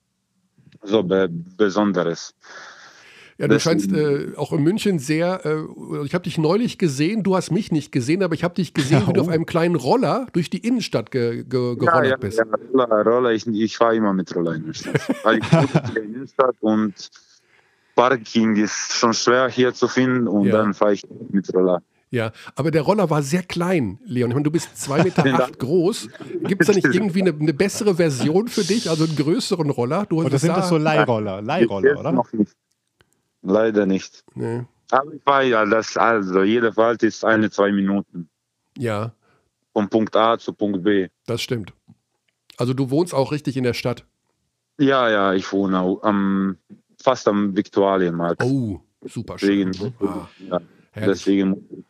so be Besonderes. ja, du Deswegen- scheinst äh, auch in München sehr, äh, ich habe dich neulich gesehen, du hast mich nicht gesehen, aber ich habe dich gesehen, wie du Oh. auf einem kleinen Roller durch die Innenstadt ge ge Ja, gerollert ja, bist. ja, Roller, Roller, ich, ich fahre immer mit Roller in der Stadt. Weil ich wohne in der Innenstadt und Parking ist schon schwer hier zu finden und Ja. dann fahre ich mit Roller. Ja, aber der Roller war sehr klein, Leon. Ich meine, du bist zwei Meter Vielen acht Dank. groß. Gibt es da nicht irgendwie eine, eine bessere Version für dich, also einen größeren Roller? Du Oder sind das so Leihroller? Leihroller, Jetzt oder? noch nicht. Leider nicht. Nee. Aber ich war ja, das, also jede Fahrt ist eine, zwei Minuten. Ja, Von Punkt A zu Punkt B. das stimmt. Also du wohnst auch richtig in der Stadt. Ja, ja, ich wohne au- am, fast am Viktualienmarkt. Oh, super schön. Deswegen, Ah, ja, herrlich. deswegen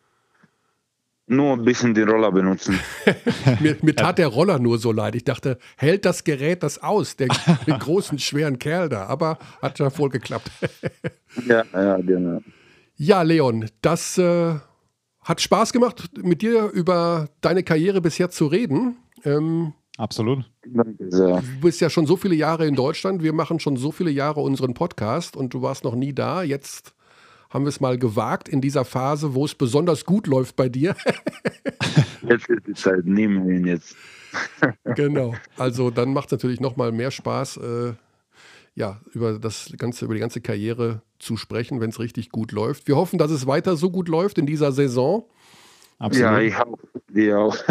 nur ein bisschen den Roller benutzen. Mir, mir tat der Roller nur so leid. Ich dachte, hält das Gerät das aus, der, den großen, schweren Kerl da? Aber hat ja wohl geklappt. Ja, ja, genau. Ja, Leon, das äh, hat Spaß gemacht, mit dir über deine Karriere bisher zu reden. Ähm, Absolut. Danke sehr. du bist ja schon so viele Jahre in Deutschland. Wir machen schon so viele Jahre unseren Podcast und du warst noch nie da. Jetzt haben wir es mal gewagt in dieser Phase, wo es besonders gut läuft bei dir. Jetzt ist die Zeit, nehmen wir ihn jetzt. Genau. Also dann macht es natürlich noch mal mehr Spaß, äh, ja, über das ganze, über die ganze Karriere zu sprechen, wenn es richtig gut läuft. Wir hoffen, dass es weiter so gut läuft in dieser Saison. Absolut. Ja, ich auch. Dir auch.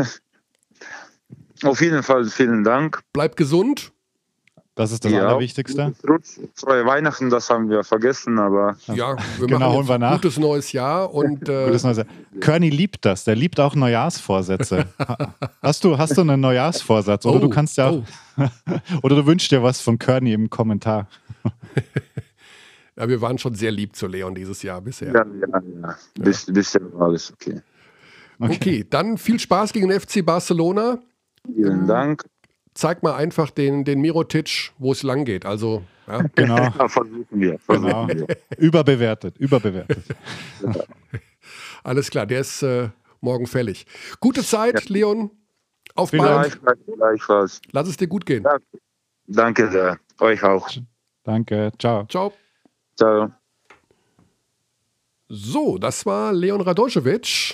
Auf jeden Fall vielen Dank. Bleib gesund. Das ist das Ja. Allerwichtigste. Rutsch, frohe Weihnachten, das haben wir vergessen, aber Ja, wir Genau, machen holen jetzt wir ein nach. gutes neues Jahr und äh, Gutes neues Jahr. Körny liebt das. Der liebt auch Neujahrsvorsätze. Ha- Hast du, hast du einen Neujahrsvorsatz? Oder Oh, du kannst ja auch, oder du wünschst dir was von Körny im Kommentar. ja, wir waren schon sehr lieb zu Leon dieses Jahr bisher. ja, ja, ja. Bis, bisher war alles okay. Okay, dann viel Spaß gegen den F C Barcelona. Vielen Dank. Zeig mal einfach den, den Mirotic, wo es lang geht. Also, ja, Genau, Ja, versuchen wir. Versuchen genau. wir. Überbewertet, überbewertet. alles klar, der ist äh, morgen fällig. Gute Zeit, Leon. Auf Vielen bald. Gleichfalls, gleichfalls. Lass es dir gut gehen. Ja. Danke sehr. Euch auch. Danke, ciao. Ciao. Ciao. So, das war Leon Radojevic.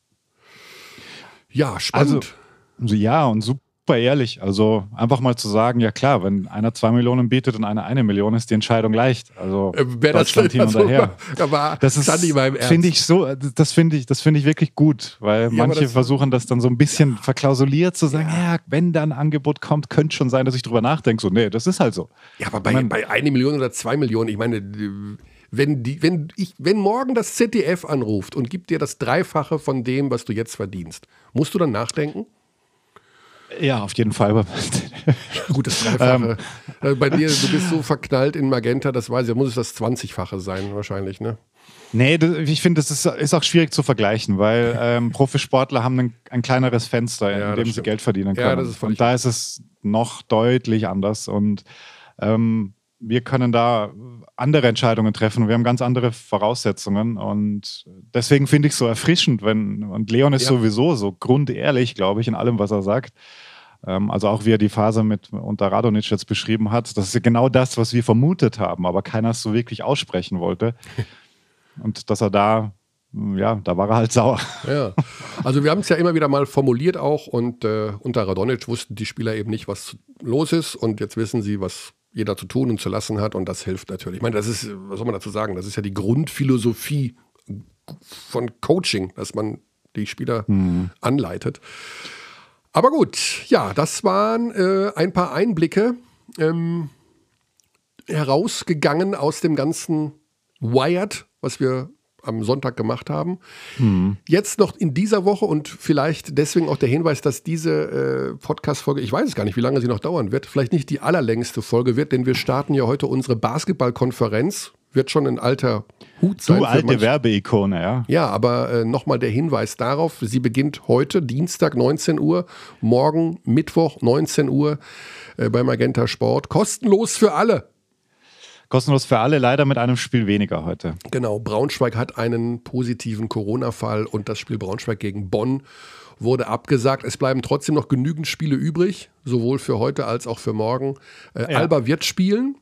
Ja, spannend. Also, ja, und super ehrlich. Also einfach mal zu sagen, ja klar, wenn einer zwei Millionen bietet und einer eine Million, ist die Entscheidung leicht. Also äh, Deutschland das hin und her. Aber das ist, finde ich so, das finde ich, das finde ich wirklich gut, weil ja, manche das, versuchen das dann so ein bisschen ja. verklausuliert zu sagen, ja. ja, wenn da ein Angebot kommt, könnte schon sein, dass ich drüber nachdenke. So, nee, das ist halt so. Ja, aber bei, meine, bei eine Million oder zwei Millionen, ich meine, wenn, die, wenn, ich, wenn morgen das Z D F anruft und gibt dir das Dreifache von dem, was du jetzt verdienst, musst du dann nachdenken? Ja, auf jeden Fall. Gut, das Dreifache. ähm. Bei dir, du bist so verknallt in Magenta, das weiß ich, da muss es das zwanzigfache sein wahrscheinlich, ne? Nee, das, ich finde, das ist, ist auch schwierig zu vergleichen, weil ähm, Profisportler haben ein, ein kleineres Fenster, ja, in dem sie Geld verdienen können. Ja, das ist und da ist es noch deutlich anders und ähm, wir können da andere Entscheidungen treffen. Wir haben ganz andere Voraussetzungen und deswegen finde ich es so erfrischend, wenn, und Leon ist ja. sowieso so grundehrlich, glaube ich, in allem, was er sagt. Ähm, also auch wie er die Phase mit unter Radonjic jetzt beschrieben hat, das ist ja genau das, was wir vermutet haben, aber keiner es so wirklich aussprechen wollte. Und dass er da, ja, da war er halt sauer. Ja, also wir haben es ja immer wieder mal formuliert auch und äh, unter Radonjic wussten die Spieler eben nicht, was los ist und jetzt wissen sie, was jeder zu tun und zu lassen hat und das hilft natürlich. Ich meine, das ist, was soll man dazu sagen, das ist ja die Grundphilosophie von Coaching, dass man die Spieler mhm. anleitet. Aber gut, ja, das waren äh, ein paar Einblicke ähm, herausgegangen aus dem ganzen Wired, was wir am Sonntag gemacht haben. Hm. Jetzt noch in dieser Woche und vielleicht deswegen auch der Hinweis, dass diese äh, Podcast-Folge, ich weiß es gar nicht, wie lange sie noch dauern wird, vielleicht nicht die allerlängste Folge wird, denn wir starten ja heute unsere Basketball-Konferenz. Wird schon ein alter Hut sein. Du alte Werbeikone, ja. Ja, aber äh, nochmal der Hinweis darauf, sie beginnt heute, Dienstag neunzehn Uhr, morgen Mittwoch neunzehn Uhr äh, bei Magenta Sport. Kostenlos für alle. Kostenlos für alle, leider mit einem Spiel weniger heute. Genau, Braunschweig hat einen positiven Corona-Fall und das Spiel Braunschweig gegen Bonn wurde abgesagt. Es bleiben trotzdem noch genügend Spiele übrig, sowohl für heute als auch für morgen. Äh, ja. Alba wird spielen.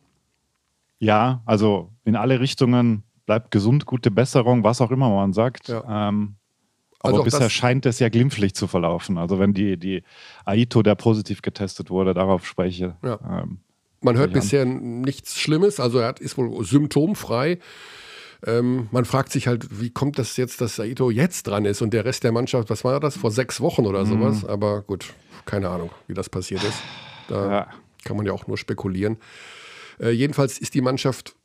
Ja, also in alle Richtungen, bleibt gesund, gute Besserung, was auch immer man sagt. Ja. Ähm, aber also bisher scheint es ja glimpflich zu verlaufen. Also wenn die, die Aito, der positiv getestet wurde, darauf spreche. Ja. Ähm, Man hört bisher nichts Schlimmes, also er ist wohl symptomfrei. Ähm, man fragt sich halt, wie kommt das jetzt, dass Aito jetzt dran ist und der Rest der Mannschaft, was war das, vor sechs Wochen oder sowas? Mhm. Aber gut, keine Ahnung, wie das passiert ist. Da ja. kann man ja auch nur spekulieren. Äh, jedenfalls ist die Mannschaft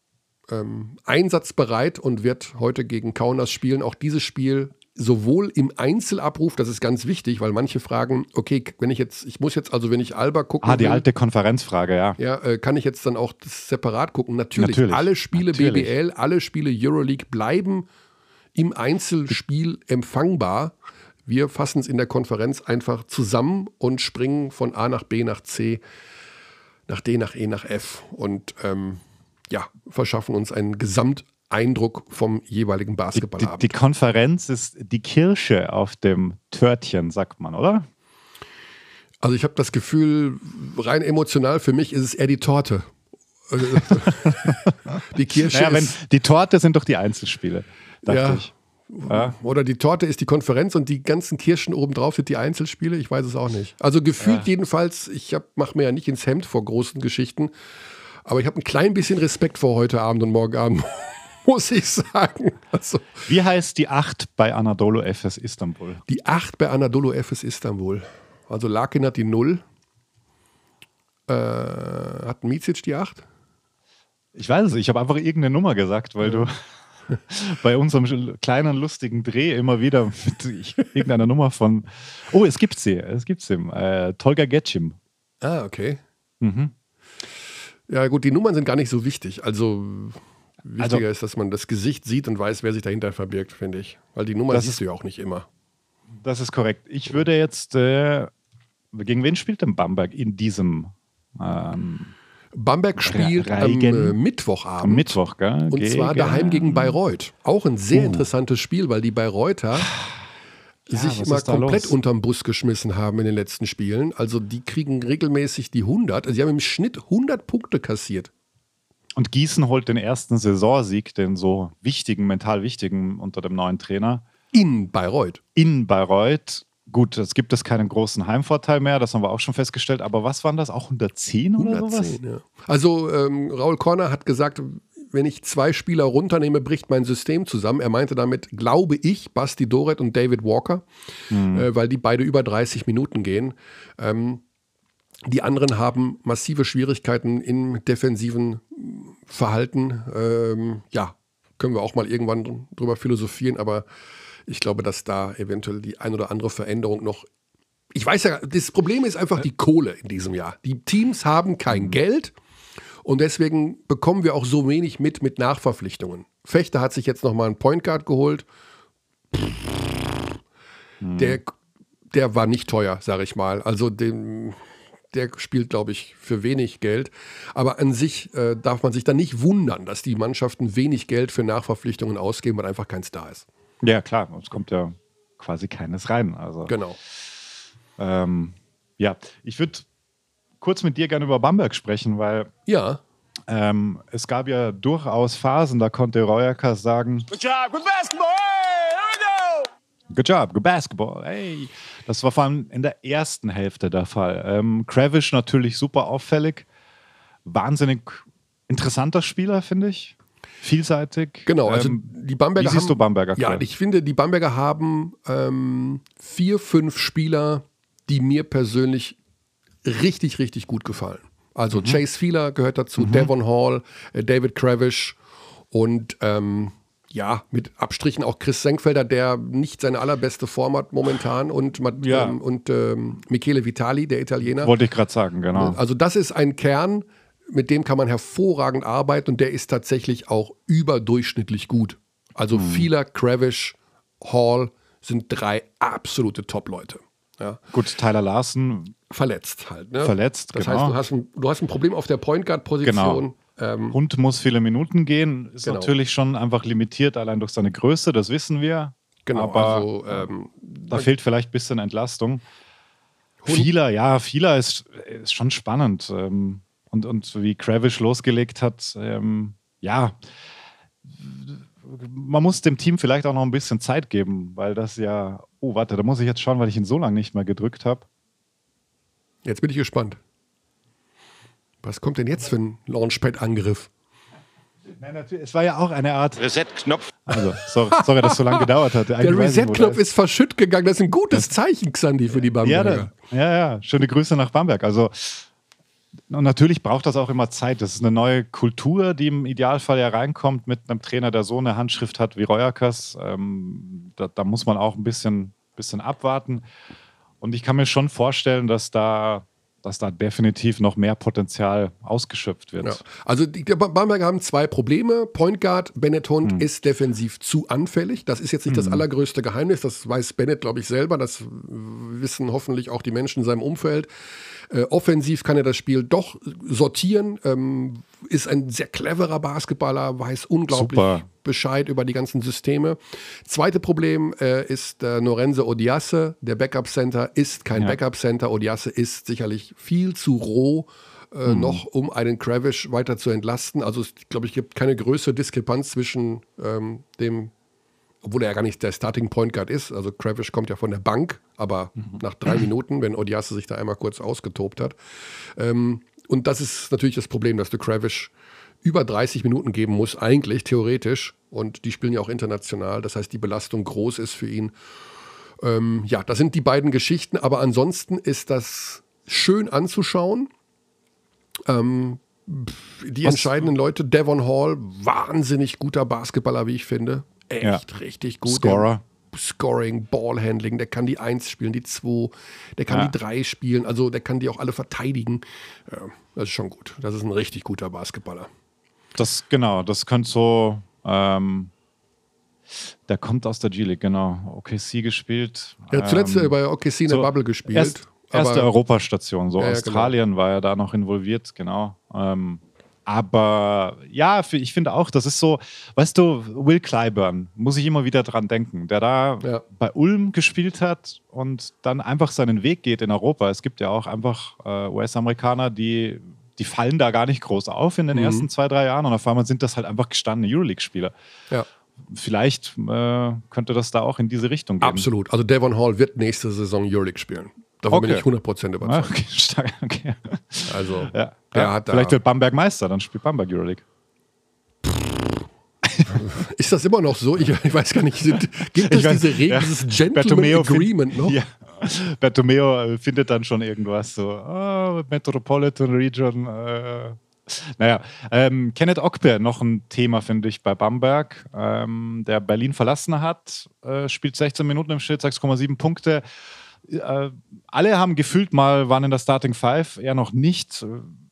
ähm, einsatzbereit und wird heute gegen Kaunas spielen. Auch dieses Spiel sowohl im Einzelabruf, das ist ganz wichtig, weil manche fragen, okay, wenn ich jetzt, ich muss jetzt also, wenn ich Alba gucken Ah, die will, alte Konferenzfrage, ja. Ja, äh, kann ich jetzt dann auch das separat gucken? Natürlich, Natürlich. alle Spiele Natürlich. B B L, alle Spiele Euroleague bleiben im Einzelspiel empfangbar. Wir fassen es in der Konferenz einfach zusammen und springen von A nach B nach C, nach D nach E nach F und ähm, ja, verschaffen uns einen Gesamt Eindruck vom jeweiligen Basketballabend. Die, die, die Konferenz ist die Kirsche auf dem Törtchen, sagt man, oder? Also ich habe das Gefühl, rein emotional für mich ist es eher die Torte. Die Kirsche naja, wenn, ist... Die Torte sind doch die Einzelspiele, dachte ja. ich. Ja. Oder die Torte ist die Konferenz und die ganzen Kirschen obendrauf sind die Einzelspiele, ich weiß es auch nicht. Also gefühlt ja. jedenfalls, ich mache mir ja nicht ins Hemd vor großen Geschichten, aber ich habe ein klein bisschen Respekt vor heute Abend und morgen Abend. Muss ich sagen. Also, wie heißt die acht bei Anadolu Efes Istanbul? Die acht bei Anadolu Efes Istanbul. Also Larkin hat die null. Äh, hat Micic die acht? Ich weiß es, ich habe einfach irgendeine Nummer gesagt, weil ja. du bei unserem kleinen lustigen Dreh immer wieder mit irgendeiner Nummer von. Oh, es gibt sie, es gibt sie. Äh, Tolga Getschim. Ah, okay. Mhm. Ja, gut, die Nummern sind gar nicht so wichtig. Also. Wichtiger also, ist, dass man das Gesicht sieht und weiß, wer sich dahinter verbirgt, finde ich. Weil die Nummer siehst ist, du ja auch nicht immer. Das ist korrekt. Ich würde jetzt, äh, gegen wen spielt denn Bamberg in diesem? Ähm, Bamberg spielt am äh, Mittwochabend. Am Mittwoch, gell? Und gegen, zwar daheim gegen Bayreuth. Auch ein sehr uh. interessantes Spiel, weil die Bayreuther ja, sich immer komplett los? unterm Bus geschmissen haben in den letzten Spielen. Also die kriegen regelmäßig die hundert. Also sie haben im Schnitt hundert Punkte kassiert. Und Gießen holt den ersten Saisonsieg, den so wichtigen, mental wichtigen unter dem neuen Trainer. In Bayreuth. In Bayreuth. Gut, jetzt gibt es keinen großen Heimvorteil mehr, das haben wir auch schon festgestellt. Aber was waren das? Auch hundertzehn oder hundertzehn, sowas? Ja. Also ähm, Raul Korner hat gesagt, wenn ich zwei Spieler runternehme, bricht mein System zusammen. Er meinte damit, glaube ich, Basti Doret und David Walker, mhm. äh, weil die beide über dreißig Minuten gehen. Ähm, die anderen haben massive Schwierigkeiten im defensiven Verhalten. Ähm, ja, können wir auch mal irgendwann drüber philosophieren, aber ich glaube, dass da eventuell die ein oder andere Veränderung noch. Ich weiß ja, das Problem ist einfach die Kohle in diesem Jahr. Die Teams haben kein mhm. Geld. Und deswegen bekommen wir auch so wenig mit mit Nachverpflichtungen. Fechter hat sich jetzt nochmal einen Point Guard geholt. Hm. Der, der war nicht teuer, sage ich mal. Also den, der spielt, glaube ich, für wenig Geld. Aber an sich äh, darf man sich dann nicht wundern, dass die Mannschaften wenig Geld für Nachverpflichtungen ausgeben, weil einfach keins da ist. Ja, klar. Es kommt ja quasi keines rein. Also, genau. Ähm, ja, ich würde kurz mit dir gerne über Bamberg sprechen, weil ja. ähm, es gab ja durchaus Phasen, da konnte Royakas sagen, Good job, good basketball, hey, here we go! Good job, good basketball, hey. Das war vor allem in der ersten Hälfte der Fall. Ähm, Kravish natürlich super auffällig, wahnsinnig interessanter Spieler, finde ich. Vielseitig. Genau, also ähm, die Bamberger wie siehst haben, du Bamberger? Ja, ich finde, die Bamberger haben ähm, vier, fünf Spieler, die mir persönlich richtig, richtig gut gefallen. Also mhm. Chase Fieler gehört dazu, mhm. Devon Hall, äh, David Kravish und ähm, ja, mit Abstrichen auch Chris Senkfelder, der nicht seine allerbeste Form hat momentan und, ja. ähm, und ähm, Michele Vitali, der Italiener. Wollte ich gerade sagen, genau. Also das ist ein Kern, mit dem kann man hervorragend arbeiten und der ist tatsächlich auch überdurchschnittlich gut. Also mhm. Fieler, Kravish, Hall sind drei absolute Top-Leute. Ja. Gut, Tyler Larson verletzt halt. Ne? Verletzt, das genau. heißt, du hast, ein, du hast ein Problem auf der Point Guard-Position. Genau. Ähm, Hund muss viele Minuten gehen, ist genau. natürlich schon einfach limitiert, allein durch seine Größe, das wissen wir. Genau, aber also, ähm, da fehlt vielleicht ein bisschen Entlastung. Fieler, ja, Fieler ist, ist schon spannend. Ähm, und, und wie Kravish losgelegt hat, ähm, ja, man muss dem Team vielleicht auch noch ein bisschen Zeit geben, weil das ja, oh warte, da muss ich jetzt schauen, weil ich ihn so lange nicht mehr gedrückt habe. Jetzt bin ich gespannt. Was kommt denn jetzt für ein Launchpad-Angriff? Nein, natürlich, es war ja auch eine Art Reset-Knopf. Also, sorry, sorry, dass es so lange gedauert hat. Der Reset-Knopf ist verschütt gegangen. Das ist ein gutes Zeichen, Xandi, für die Bamberger. Ja, ja, ja, schöne Grüße nach Bamberg. Also, und natürlich braucht das auch immer Zeit. Das ist eine neue Kultur, die im Idealfall ja reinkommt mit einem Trainer, der so eine Handschrift hat wie Royakas. Ähm, da, da muss man auch ein bisschen, bisschen abwarten. Und ich kann mir schon vorstellen, dass da, dass da definitiv noch mehr Potenzial ausgeschöpft wird. Ja. Also die, die Bamberger haben zwei Probleme. Point Guard Bennett Hund hm. ist defensiv zu anfällig. Das ist jetzt nicht hm. das allergrößte Geheimnis. Das weiß Bennett, glaube ich, selber. Das wissen hoffentlich auch die Menschen in seinem Umfeld. Äh, offensiv kann er das Spiel doch sortieren, ähm, ist ein sehr cleverer Basketballer, weiß unglaublich Super. Bescheid über die ganzen Systeme. Zweite Problem äh, ist äh, Norense Odiasse, der Backup-Center ist kein ja. Backup-Center. Odiasse ist sicherlich viel zu roh äh, mhm. noch, um einen Kravish weiter zu entlasten. Also es, glaube ich, gibt keine größere Diskrepanz zwischen ähm, dem, obwohl er ja gar nicht der Starting Point Guard ist. Also Kravish kommt ja von der Bank, aber mhm. nach drei Minuten, wenn Odiasse sich da einmal kurz ausgetobt hat. Ähm, und das ist natürlich das Problem, dass du Kravish über dreißig Minuten geben musst, eigentlich, theoretisch. Und die spielen ja auch international. Das heißt, die Belastung groß ist für ihn. Ähm, ja, das sind die beiden Geschichten. Aber ansonsten ist das schön anzuschauen. Ähm, die Was? entscheidenden Leute, Devon Hall, wahnsinnig guter Basketballer, wie ich finde. Echt ja. richtig gut. Scorer. Scoring, Ballhandling, der kann die eins spielen, die zwei, der kann ja. die drei spielen, also der kann die auch alle verteidigen. Ja, das ist schon gut. Das ist ein richtig guter Basketballer. Das, genau, das könnte so, ähm, der kommt aus der G-League, genau. O K C gespielt. Er hat zuletzt ähm, bei O K C in so der Bubble gespielt. Erst, erste Europastation, so ja, ja, Australien genau. war er da noch involviert, genau. Ähm, aber ja, ich finde auch, das ist so, weißt du, Will Clyburn, muss ich immer wieder dran denken, der da ja. bei Ulm gespielt hat und dann einfach seinen Weg geht in Europa. Es gibt ja auch einfach äh, U S-Amerikaner, die die fallen da gar nicht groß auf in den mhm. ersten zwei, drei Jahren und auf einmal sind das halt einfach gestandene Euroleague-Spieler. Ja. Vielleicht äh, könnte das da auch in diese Richtung gehen. Absolut. Also Devon Hall wird nächste Saison Euroleague spielen. Davon okay. bin ich hundert Prozent überzeugt. Okay, stark. Okay. Also, ja. der ja, hat da vielleicht wird Bamberg Meister, dann spielt Bamberg Euroleague. Ist das immer noch so? Ich, ich weiß gar nicht. Sind, gibt es weiß, diese Regel, ja. dieses Gentleman Bertomeo Agreement find, noch? Ja. Bertomeo findet dann schon irgendwas so, oh, Metropolitan Region. Äh. Naja, ähm, Kenneth Ogbe, noch ein Thema, finde ich, bei Bamberg, ähm, der Berlin verlassen hat, äh, spielt sechzehn Minuten im Schnitt, sechs Komma sieben Punkte. Äh, alle haben gefühlt mal, waren in der Starting Five, er noch nicht.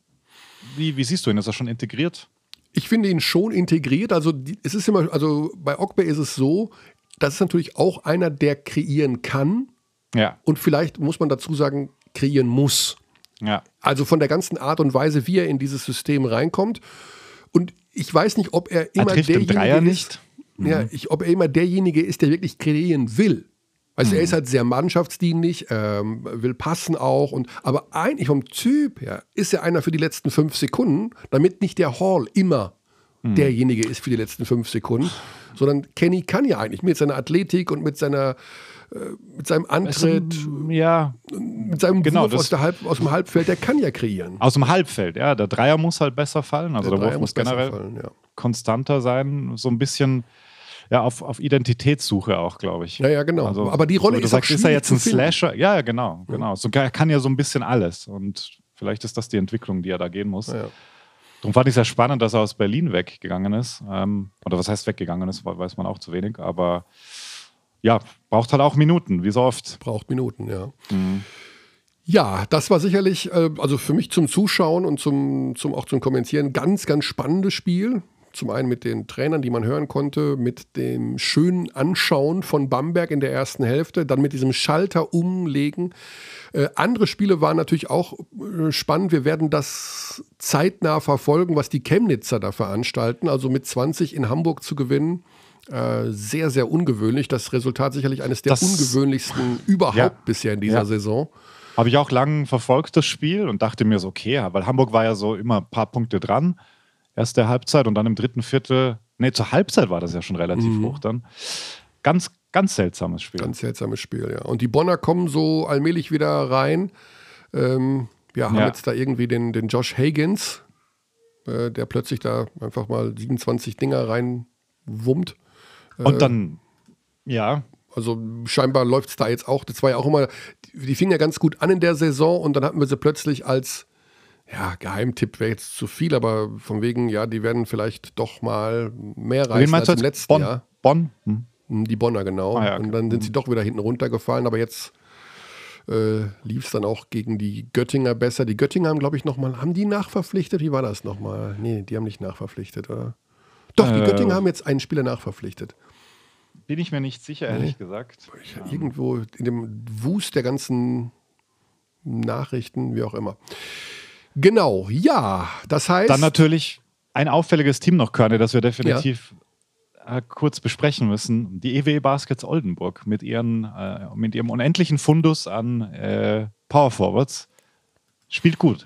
Wie, wie siehst du ihn? Ist er schon integriert? Ich finde ihn schon integriert. Also die, es ist immer, also bei Ogbe ist es so, das ist natürlich auch einer, der kreieren kann. Ja. Und vielleicht muss man dazu sagen, kreieren muss. Ja. Also von der ganzen Art und Weise, wie er in dieses System reinkommt. Und ich weiß nicht, ob er immer er trifft derjenige den Dreier ist, nicht. Ja, ich, ob er immer derjenige ist, der wirklich kreieren will. Also mhm. er ist halt sehr mannschaftsdienlich, ähm, will passen auch. Und, aber eigentlich vom Typ her ist er einer für die letzten fünf Sekunden, damit nicht der Hall immer mhm. derjenige ist für die letzten fünf Sekunden, sondern Kenny kann ja eigentlich mit seiner Athletik und mit seiner mit seinem Antritt, also, ja, mit seinem genau, Wurf aus, der Halb, aus dem Halbfeld, der kann ja kreieren. Aus dem Halbfeld, ja. Der Dreier muss halt besser fallen. Also der, der Wurf muss generell fallen, ja. konstanter sein. So ein bisschen ja, auf, auf Identitätssuche auch, glaube ich. Ja, ja, genau. Also, aber die Rolle so, ist sagst, auch ist er jetzt ein finden. Slasher? Ja, ja, genau. genau. So, er kann ja so ein bisschen alles. Und vielleicht ist das die Entwicklung, die er da gehen muss. Ja, ja. Darum fand ich es sehr spannend, dass er aus Berlin weggegangen ist. Ähm, oder was heißt weggegangen ist, weiß man auch zu wenig. Aber ja, braucht halt auch Minuten, wie so oft. Braucht Minuten, ja. Mhm. Ja, das war sicherlich, äh, also für mich zum Zuschauen und zum, zum, auch zum Kommentieren, ganz, ganz spannendes Spiel. Zum einen mit den Trainern, die man hören konnte, mit dem schönen Anschauen von Bamberg in der ersten Hälfte, dann mit diesem Schalter umlegen. Äh, andere Spiele waren natürlich auch äh, spannend. Wir werden das zeitnah verfolgen, was die Chemnitzer da veranstalten. Also mit zwanzig in Hamburg zu gewinnen. Äh, sehr, sehr ungewöhnlich. Das Resultat sicherlich eines der das, ungewöhnlichsten überhaupt ja, bisher in dieser ja. Saison. Habe ich auch lang verfolgt, das Spiel, und dachte mir so, okay, weil Hamburg war ja so immer ein paar Punkte dran. Erste Halbzeit und dann im dritten Viertel, nee, zur Halbzeit war das ja schon relativ mhm. hoch dann. Ganz, ganz seltsames Spiel. Ganz seltsames Spiel, ja. Und die Bonner kommen so allmählich wieder rein. Ähm, ja, haben ja. jetzt da irgendwie den, den Josh Higgins, äh, der plötzlich da einfach mal siebenundzwanzig Dinger reinwummt. Und dann, ja. Also scheinbar läuft es da jetzt auch. Das war ja auch immer, die fingen ja ganz gut an in der Saison und dann hatten wir sie plötzlich als, ja, Geheimtipp wäre jetzt zu viel, aber von wegen, ja, die werden vielleicht doch mal mehr reißen als im letzten Bonn? Jahr. Bonn? Hm. Die Bonner, genau. Ah, ja, okay. Und dann sind sie doch wieder hinten runtergefallen, aber jetzt äh, lief es dann auch gegen die Göttinger besser. Die Göttinger haben, glaube ich, nochmal, haben die nachverpflichtet? Wie war das nochmal? Nee, die haben nicht nachverpflichtet, oder? Doch, die äh, Göttinger haben jetzt einen Spieler nachverpflichtet. Bin ich mir nicht sicher, ehrlich nee. gesagt. Ich, irgendwo in dem Wust der ganzen Nachrichten, wie auch immer. Genau, ja, das heißt... Dann natürlich ein auffälliges Team noch, Körne, das wir definitiv ja. äh, kurz besprechen müssen. Die E W E Baskets Oldenburg mit, ihren, äh, mit ihrem unendlichen Fundus an äh, Power Forwards spielt gut.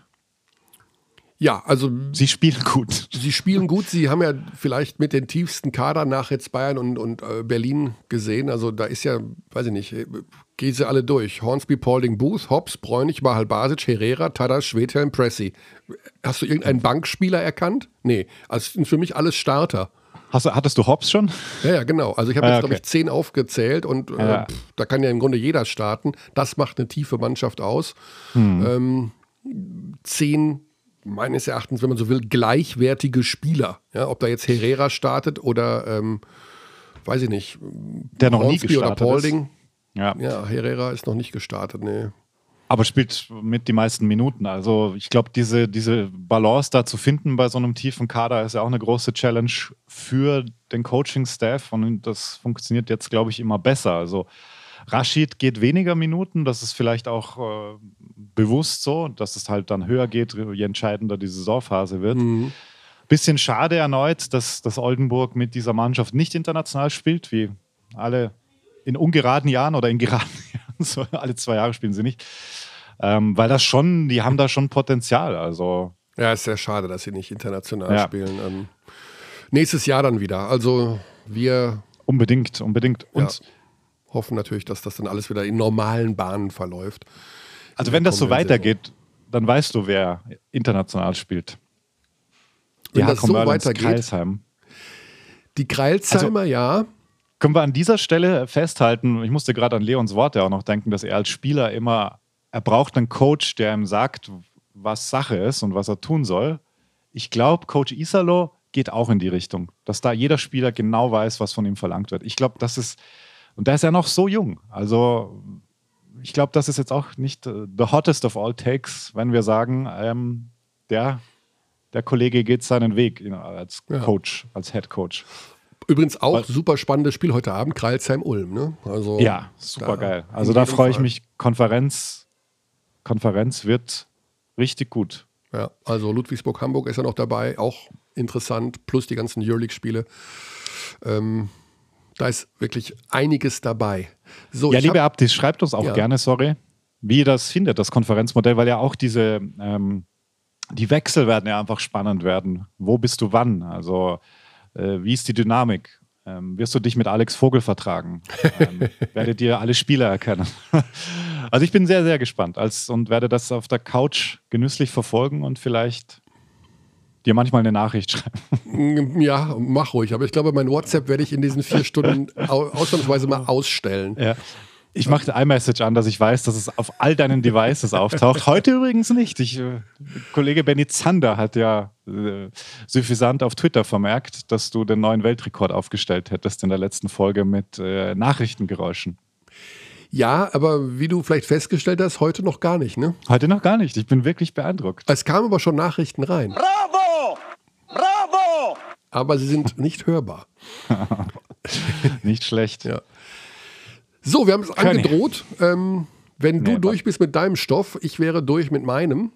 Ja, also... Sie spielen gut. Sie spielen gut. Sie haben ja vielleicht mit den tiefsten Kader nach jetzt Bayern und, und äh, Berlin gesehen. Also da ist ja, weiß ich nicht, gehen sie alle durch. Hornsby, Paulding, Booth, Hobbs, Bräunig, Mahal Basic, Herrera, Tadas, Schwedhelm, Pressey. Hast du irgendeinen Bankspieler erkannt? Nee, also sind für mich alles Starter. Hast du, hattest du Hobbs schon? Ja, ja, genau. Also ich habe ah, jetzt, okay. glaube ich, zehn aufgezählt und ja. äh, pff, da kann ja im Grunde jeder starten. Das macht eine tiefe Mannschaft aus. Hm. Ähm, zehn meines Erachtens, wenn man so will, gleichwertige Spieler. Ja, ob da jetzt Herrera startet oder, ähm, weiß ich nicht, der noch Hornsby nie gestartet oder Paulding. ist. Ja. ja, Herrera ist noch nicht gestartet, nee. Aber spielt mit die meisten Minuten. Also ich glaube, diese, diese Balance da zu finden bei so einem tiefen Kader ist ja auch eine große Challenge für den Coaching-Staff und das funktioniert jetzt, glaube ich, immer besser. Also Rashid geht weniger Minuten, das ist vielleicht auch äh, bewusst so, dass es halt dann höher geht, je entscheidender die Saisonphase wird. Mhm. Bisschen schade erneut, dass, dass Oldenburg mit dieser Mannschaft nicht international spielt, wie alle in ungeraden Jahren oder in geraden Jahren, so alle zwei Jahre spielen sie nicht. Ähm, weil das schon, die haben da schon Potenzial. Also Ja, ist sehr schade, dass sie nicht international Ja. spielen. Ähm, nächstes Jahr dann wieder. Also wir Unbedingt, unbedingt. Und ja, hoffen natürlich, dass das dann alles wieder in normalen Bahnen verläuft. also wenn das so kommenden weitergeht, dann weißt du, wer international spielt. Wenn Die das H C so Merlins weitergeht, Kreilsheim. die Kreilsheimer, ja. Können wir an dieser Stelle festhalten, ich musste gerade an Leons Worte auch noch denken, dass er als Spieler immer, er braucht einen Coach, der ihm sagt, was Sache ist und was er tun soll. Ich glaube, Coach Isalo geht auch in die Richtung, dass da jeder Spieler genau weiß, was von ihm verlangt wird. Ich glaube, das ist, und da ist er noch so jung, also ich glaube, das ist jetzt auch nicht uh, the hottest of all takes, wenn wir sagen, ähm, der, der Kollege geht seinen Weg you know, als Ja. Coach, als Head Coach. Übrigens auch Was- super spannendes Spiel heute Abend, Kreilsheim-Ulm. Ne? Also, Ja, super geil. da Also in da jedem freue ich Fall. mich. Konferenz, Konferenz wird richtig gut. Ja, also Ludwigsburg-Hamburg ist ja noch dabei, auch interessant, plus die ganzen Euroleague-Spiele. Ähm, da ist wirklich einiges dabei. So, Ja, ich liebe hab, Abdis, schreibt uns auch Ja. gerne, sorry, wie ihr das findet, das Konferenzmodell, weil ja auch diese, ähm, die Wechsel werden ja einfach spannend werden. Wo bist du wann? Also äh, wie ist die Dynamik? Ähm, wirst du dich mit Alex Vogel vertragen? Ähm, werdet ihr alle Spieler erkennen? Also ich bin sehr, sehr gespannt als, und werde das auf der Couch genüsslich verfolgen und vielleicht dir manchmal eine Nachricht schreiben. ja, mach ruhig, aber ich glaube, mein WhatsApp werde ich in diesen vier Stunden au ausnahmsweise mal ausstellen. Ja. Ich mache iMessage an, dass ich weiß, dass es auf all deinen Devices auftaucht. Heute übrigens nicht. Ich, äh, Kollege Benny Zander hat ja äh, suffisant auf Twitter vermerkt, dass du den neuen Weltrekord aufgestellt hättest in der letzten Folge mit äh, Nachrichtengeräuschen. Ja, aber wie du vielleicht festgestellt hast, heute noch gar nicht, ne? Heute noch gar nicht. Ich bin wirklich beeindruckt. Es kamen aber schon Nachrichten rein, Bravo! Bravo! aber sie sind nicht hörbar. Nicht schlecht. Ja. So, wir haben es König. angedroht. Ähm, wenn du Nee, durch bist mit deinem Stoff, ich wäre durch mit meinem.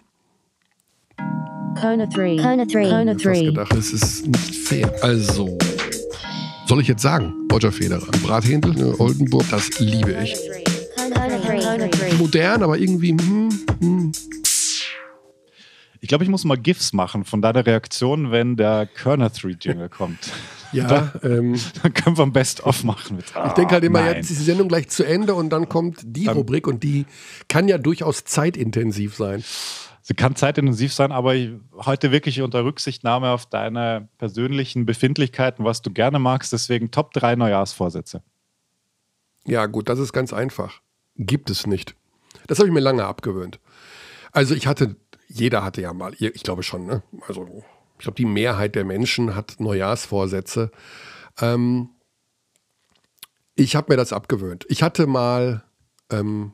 Kona three. Kona three. Kona Fast three. gedacht, das ist nicht fair. Also, soll ich jetzt sagen, Roger Federer, Brathändel, ne, Oldenburg, das liebe ich. Kona three. Kona three. Modern, aber irgendwie, hm, hm. Ich glaube, ich muss mal GIFs machen von deiner Reaktion, wenn der Körner drei Jingle kommt. Ja, ähm, Dann können wir ein Best-of machen. Mit, ich denke halt immer, nein. jetzt ist die Sendung gleich zu Ende und dann kommt die Rubrik und die kann ja durchaus zeitintensiv sein. Sie kann zeitintensiv sein, aber ich, heute wirklich unter Rücksichtnahme auf deine persönlichen Befindlichkeiten, was du gerne magst. Deswegen Top drei Neujahrsvorsätze. Ja, gut, das ist ganz einfach. Gibt es nicht. Das habe ich mir lange abgewöhnt. Also ich hatte, jeder hatte ja mal, ich glaube schon, ne? Also ich glaube, die Mehrheit der Menschen hat Neujahrsvorsätze. Ähm, ich habe mir das abgewöhnt. Ich hatte mal, ähm,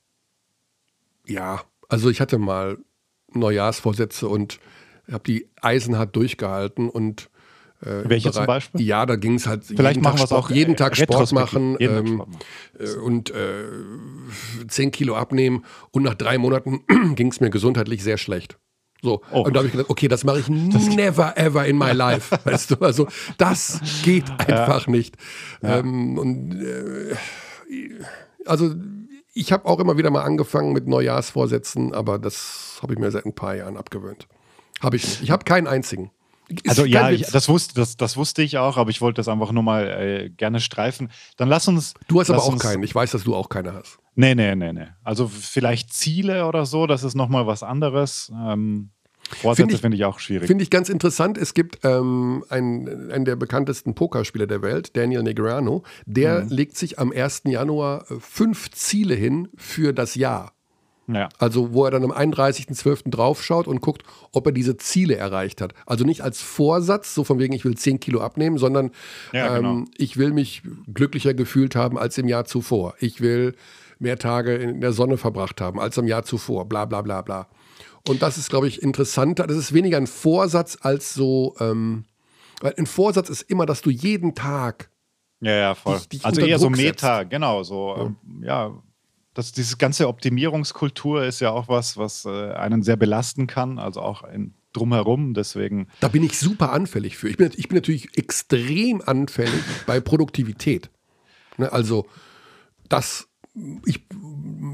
ja, also ich hatte mal Neujahrsvorsätze und habe die eisenhart durchgehalten und äh, Welche zum berei- Beispiel? Ja, da ging es halt Vielleicht jeden machen Tag wir es Sport, auch jeden Tag Sport retrospektiv. machen Jeden Tag ähm, Sport machen. äh, und äh, zehn Kilo abnehmen und nach drei Monaten ging es mir gesundheitlich sehr schlecht. So, Oh. und da habe ich gedacht, okay, das mache ich never ever in my life. Weißt du, also das geht einfach nicht. Ähm, und äh, also ich habe auch immer wieder mal angefangen mit Neujahrsvorsätzen, aber das habe ich mir seit ein paar Jahren abgewöhnt. Habe ich nicht. Ich habe keinen einzigen. Ist Also kein ja, Witz. ich, das, wusste, das, das wusste ich auch, aber ich wollte das einfach nur mal äh, gerne streifen. Dann lass uns... Du hast aber lass auch uns, keinen. Ich weiß, dass du auch keine hast. Nee, nee, nee, nee. Also vielleicht Ziele oder so, das ist nochmal was anderes. Ähm, Find Vorsätze ich- finde ich auch schwierig. Finde ich ganz interessant. Es gibt ähm, einen, einen der bekanntesten Pokerspieler der Welt, Daniel Negreanu, der Mhm. legt sich am ersten Januar äh, fünf Ziele hin für das Jahr. Ja. Also wo er dann am einunddreißigsten zwölften draufschaut und guckt, ob er diese Ziele erreicht hat. Also nicht als Vorsatz, so von wegen, ich will zehn Kilo abnehmen, sondern Ja, genau. ähm, ich will mich glücklicher gefühlt haben als im Jahr zuvor. Ich will mehr Tage in der Sonne verbracht haben als im Jahr zuvor. Bla bla bla bla. Und das ist, glaube ich, interessanter. Das ist weniger ein Vorsatz als so, ähm, weil ein Vorsatz ist immer, dass du jeden Tag, Ja, ja, voll. dich- dich also unter eher so Druck Meta, genau, so, ja, ähm, ja das, diese ganze Optimierungskultur ist ja auch was, was äh, einen sehr belasten kann, also auch in, drumherum, deswegen, da bin ich super anfällig für. Ich bin, ich bin natürlich extrem anfällig bei Produktivität. Ne, also das, ich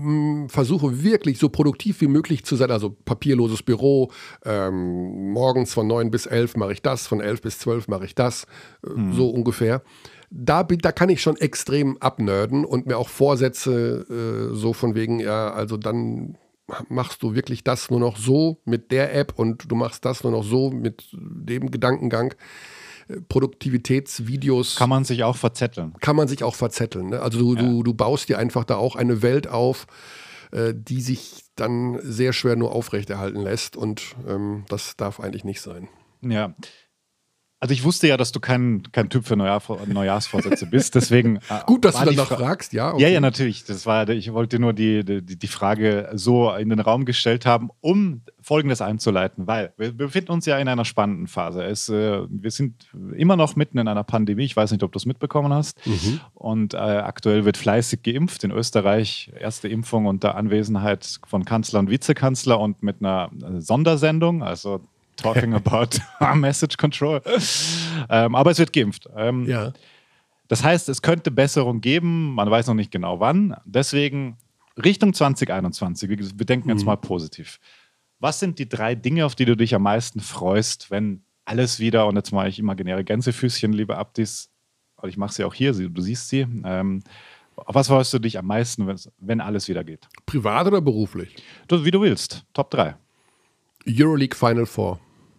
mh, versuche wirklich so produktiv wie möglich zu sein, also papierloses Büro, ähm, morgens von neun bis elf mache ich das, von elf bis zwölf mache ich das, äh, Mhm. so ungefähr. Da, bin- da kann ich schon extrem abnörden und mir auch Vorsätze äh, so von wegen, ja, also dann machst du wirklich das nur noch so mit der App und du machst das nur noch so mit dem Gedankengang. Äh, Produktivitätsvideos Kann man sich auch verzetteln. kann man sich auch verzetteln. Ne? Also du, Ja. du, du baust dir einfach da auch eine Welt auf, äh, die sich dann sehr schwer nur aufrechterhalten lässt und ähm, das darf eigentlich nicht sein. Ja. Also ich wusste ja, dass du kein, kein Typ für Neujahr, Neujahrsvorsätze bist, deswegen äh, Gut, dass war du die danach Fra- fragst, ja. Ja, ja, natürlich. Das war, ich wollte nur die, die, die Frage so in den Raum gestellt haben, um Folgendes einzuleiten, weil wir befinden uns ja in einer spannenden Phase. Es, äh, wir sind immer noch mitten in einer Pandemie. Ich weiß nicht, ob du es mitbekommen hast. Mhm. Und äh, aktuell wird fleißig geimpft. In Österreich erste Impfung unter Anwesenheit von Kanzler und Vizekanzler und mit einer äh, Sondersendung, also talking about Message Control. ähm, aber es wird geimpft. Ähm, Ja. Das heißt, es könnte Besserung geben, man weiß noch nicht genau wann. Deswegen Richtung zwanzig einundzwanzig, wir wir denken jetzt Mhm. mal positiv. Was sind die drei Dinge, auf die du dich am meisten freust, wenn alles wieder, und jetzt mache ich imaginäre Gänsefüßchen, liebe Abdis, aber ich mache sie auch hier, sie- du siehst sie. Ähm, auf was freust du dich am meisten, wenn's- wenn alles wieder geht? Privat oder beruflich? Du, wie du willst, Top drei. Euroleague Final Four.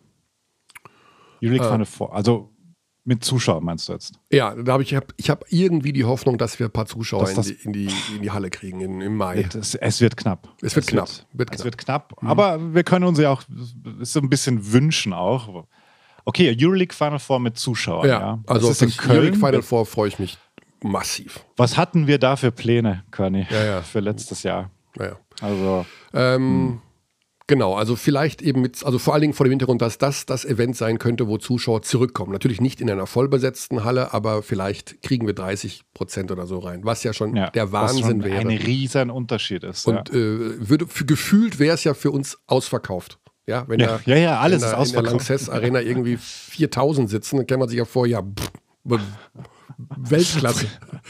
Euroleague Äh. Final Four, also mit Zuschauern meinst du jetzt? Ja, da habe ich, hab, ich hab irgendwie die Hoffnung, dass wir ein paar Zuschauer Dass in das- die, in, die, in die Halle kriegen in, im Mai. Es, es wird knapp. Es wird knapp. Wird es knapp. wird knapp. Aber wir können uns ja auch so ein bisschen wünschen auch. Okay, Euroleague Final Four mit Zuschauern. Ja, Ja, also das auf ist das in Köln. Euroleague Final Four freue ich mich massiv. Was hatten wir da für Pläne, Körny, Ja, ja. für letztes Jahr? Naja. Also, Ähm, Genau, also vielleicht eben mit, also vor allen Dingen vor dem Hintergrund, dass das das Event sein könnte, wo Zuschauer zurückkommen. Natürlich nicht in einer vollbesetzten Halle, aber vielleicht kriegen wir dreißig Prozent oder so rein, was ja schon ja, der was Wahnsinn schon wäre. ein riesen Unterschied ist. Und äh, würde, für, gefühlt wäre es ja für uns ausverkauft. Ja, wenn Ja, da ja, ja, alles in ist der, ausverkauft. In der Lanxess Arena irgendwie viertausend sitzen, dann kann man sich ja vor, ja, pff, Weltklasse.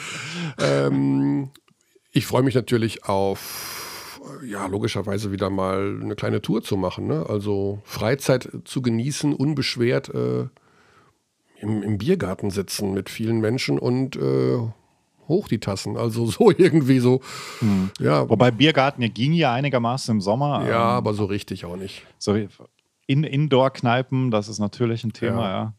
ähm, ich freue mich natürlich auf, ja, logischerweise wieder mal eine kleine Tour zu machen. Ne? Also Freizeit zu genießen, unbeschwert äh, im, im Biergarten sitzen mit vielen Menschen und äh, hoch die Tassen. Also so irgendwie so. Mhm. Ja, Wobei Biergarten ja ging ja einigermaßen im Sommer. ja, Ähm, aber so richtig auch nicht. so in Indoor-Kneipen, das ist natürlich ein Thema, Ja. ja.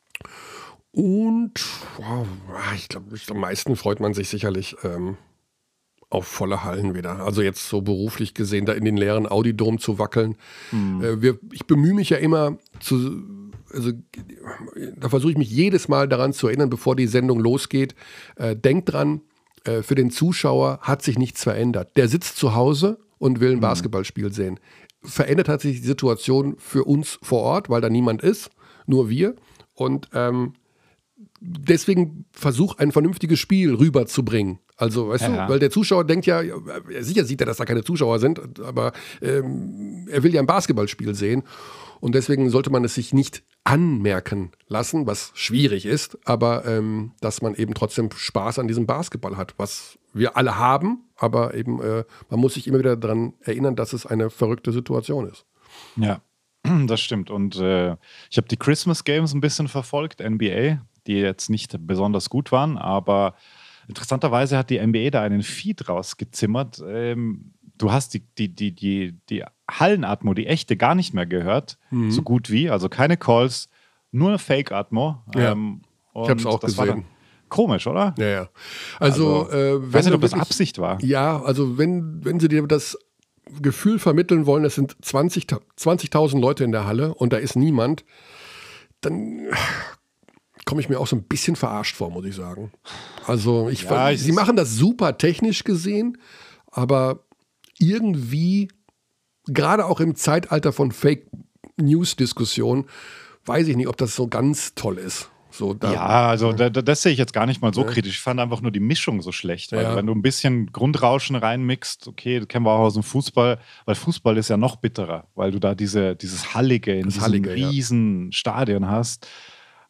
Und wow, ich glaube, am meisten freut man sich sicherlich ähm, auf volle Hallen wieder. Also jetzt so beruflich gesehen, da in den leeren Audi-Dom zu wackeln. Mhm. Äh, wir, ich bemühe mich ja immer zu, also da versuche ich mich jedes Mal daran zu erinnern, bevor die Sendung losgeht. Äh, denkt dran, äh, für den Zuschauer hat sich nichts verändert. Der sitzt zu Hause und will ein Mhm. Basketballspiel sehen. Verändert hat sich die Situation für uns vor Ort, weil da niemand ist, nur wir. Und ähm, deswegen versuch ein vernünftiges Spiel rüberzubringen. Also, weißt Ja. du, weil der Zuschauer denkt ja, ja, sicher sieht er, dass da keine Zuschauer sind, aber ähm, er will ja ein Basketballspiel sehen. Und deswegen sollte man es sich nicht anmerken lassen, was schwierig ist, aber ähm, dass man eben trotzdem Spaß an diesem Basketball hat, was wir alle haben, aber eben äh, man muss sich immer wieder daran erinnern, dass es eine verrückte Situation ist. Ja, das stimmt. Und äh, ich habe die Christmas Games ein bisschen verfolgt, N B A, die jetzt nicht besonders gut waren, aber interessanterweise hat die N B A da einen Feed rausgezimmert. Ähm, du hast die, die, die, die, die Hallenatmo, die echte, gar nicht mehr gehört, Mhm. so gut wie, also keine Calls, nur Fake-Atmo. Ja. Ähm, Ich habe es auch das war gesehen. dann komisch, oder? Ja, ja. Also, Also, äh, Ich wenn weiß nicht, du ob das wirklich- Absicht war. Ja, also wenn, wenn sie dir das Gefühl vermitteln wollen, es sind zwanzig zwanzigtausend Leute in der Halle und da ist niemand, dann komme ich mir auch so ein bisschen verarscht vor, muss ich sagen. Also ich, Ja, ich- sie machen das super technisch gesehen, aber irgendwie, gerade auch im Zeitalter von Fake-News-Diskussionen, weiß ich nicht, ob das so ganz toll ist. So, da, Ja, also da, da, das sehe ich jetzt gar nicht mal so kritisch. Ich fand einfach nur die Mischung so schlecht. Weil Ja. wenn du ein bisschen Grundrauschen reinmixst, okay, das kennen wir auch aus dem Fußball, weil Fußball ist ja noch bitterer, weil du da diese, dieses Hallige in Das diesem Hallige, ja. riesen Stadion hast.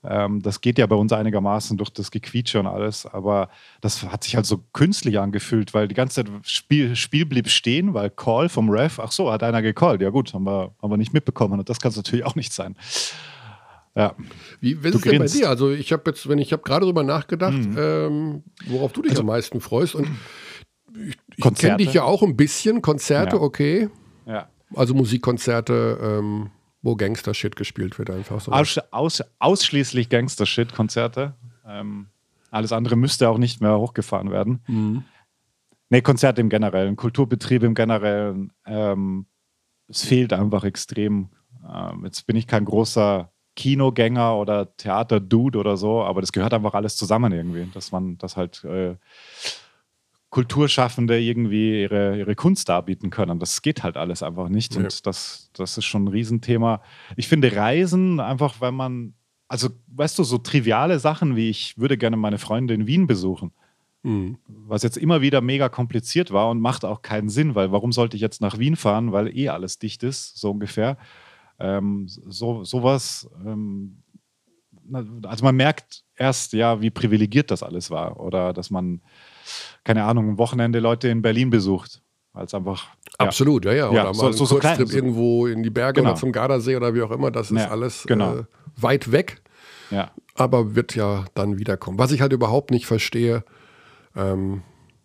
Ähm, das geht ja bei uns einigermaßen durch das Gequietsche und alles, aber das hat sich halt so künstlich angefühlt, weil die ganze Zeit Spiel, Spiel blieb stehen, weil Call vom Ref, ach so, hat einer gecallt. Ja gut, haben wir, haben wir nicht mitbekommen und das kann es natürlich auch nicht sein. Ja. Wie was Du ist denn bei grinst. dir? Also ich habe jetzt, wenn ich habe gerade drüber nachgedacht, Mhm. ähm, worauf du dich Also- am meisten freust. Und ich, ich kenne Konzerte. dich ja auch ein bisschen. Konzerte, Ja. okay. Ja. Also Musikkonzerte, ähm, wo Gangster-Shit gespielt wird, einfach so. Aus, aus, ausschließlich Gangster-Shit-Konzerte. Ähm, alles andere müsste auch nicht mehr hochgefahren werden. Mhm. Nee, Konzerte im Generellen, Kulturbetrieb im Generellen. Ähm, es fehlt einfach extrem. Ähm, jetzt bin ich kein großer Kinogänger oder Theater-Dude oder so, aber das gehört einfach alles zusammen irgendwie, dass man, dass halt äh, Kulturschaffende irgendwie ihre, ihre Kunst darbieten können. Das geht halt alles einfach nicht Ja. und das, das ist schon ein Riesenthema. Ich finde Reisen einfach, wenn man, also weißt du, so triviale Sachen wie ich würde gerne meine Freunde in Wien besuchen, Mhm. was jetzt immer wieder mega kompliziert war und macht auch keinen Sinn, weil warum sollte ich jetzt nach Wien fahren, weil eh alles dicht ist, so ungefähr. Ähm, so, sowas, ähm, na, also man merkt erst, ja, wie privilegiert das alles war oder dass man, keine Ahnung, am Wochenende Leute in Berlin besucht, weil es einfach, ja. Absolut, ja, ja. Oder Ja, mal so- einen so- so Kurztrip klein- so- irgendwo in die Berge Genau. oder zum Gardasee oder wie auch immer. Das ist Ja, alles genau. äh, weit weg, Ja. aber wird ja dann wiederkommen. Was ich halt überhaupt nicht verstehe, ähm,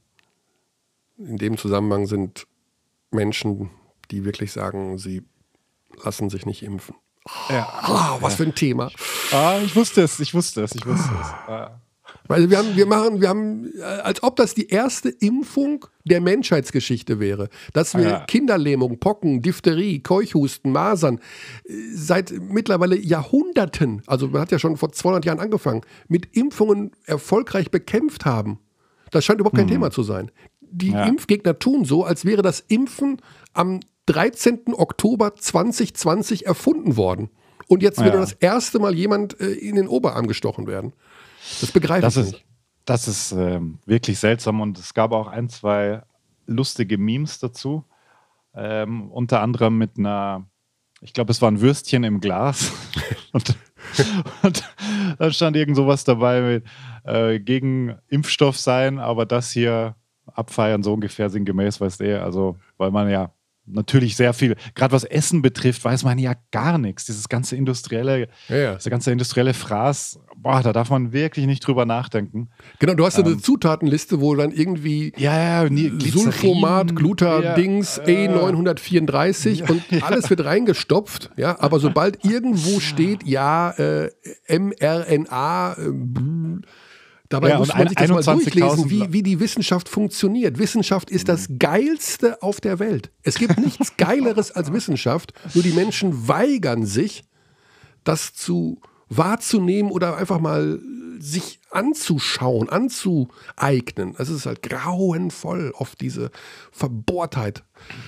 in dem Zusammenhang sind Menschen, die wirklich sagen, sie lassen sich nicht impfen. Ja. Ah, was für ein Thema. Ah, ich wusste es, ich wusste es, ich wusste es. Ah. Weil wir haben, wir machen, wir haben, äh, als ob das die erste Impfung der Menschheitsgeschichte wäre. Dass wir Ja. Kinderlähmung, Pocken, Diphtherie, Keuchhusten, Masern äh, seit mittlerweile Jahrhunderten, also man hat ja schon vor zweihundert Jahren angefangen, mit Impfungen erfolgreich bekämpft haben. Das scheint überhaupt kein Thema zu sein. Die Ja. Impfgegner tun so, als wäre das Impfen am dreizehnten Oktober zweitausendzwanzig erfunden worden. Und jetzt würde Ja. das erste Mal jemand äh, in den Oberarm gestochen werden. Das begreife Das ich ist, nicht. das ist ähm, wirklich seltsam und es gab auch ein, zwei lustige Memes dazu. Ähm, unter anderem mit einer, ich glaube, es war ein Würstchen im Glas. und, und dann stand irgend sowas dabei mit äh, gegen Impfstoff sein, aber das hier abfeiern, so ungefähr sinngemäß, weißt du, also, weil man ja natürlich sehr viel, gerade was Essen betrifft, weiß man ja gar nichts. Dieses ganze industrielle, Ja, ja. dieser ganze industrielle Fraß, boah, da darf man wirklich nicht drüber nachdenken. Genau, du hast ja eine Zutatenliste, wo dann irgendwie Ja, ja, nie- Glycerin, Sulfomat, Gluta, ja, Dings, äh, E neunhundertvierunddreißig und alles wird reingestopft. Ja, aber sobald irgendwo steht, ja, äh, mRNA, äh, bl- dabei Ja, muss und man sich das mal durchlesen, einundzwanzigtausend wie, wie die Wissenschaft funktioniert. Wissenschaft ist das Geilste auf der Welt. Es gibt nichts Geileres als Wissenschaft, nur die Menschen weigern sich, das zu wahrzunehmen oder einfach mal sich anzuschauen, anzueignen. Es ist halt grauenvoll, oft diese Verbohrtheit.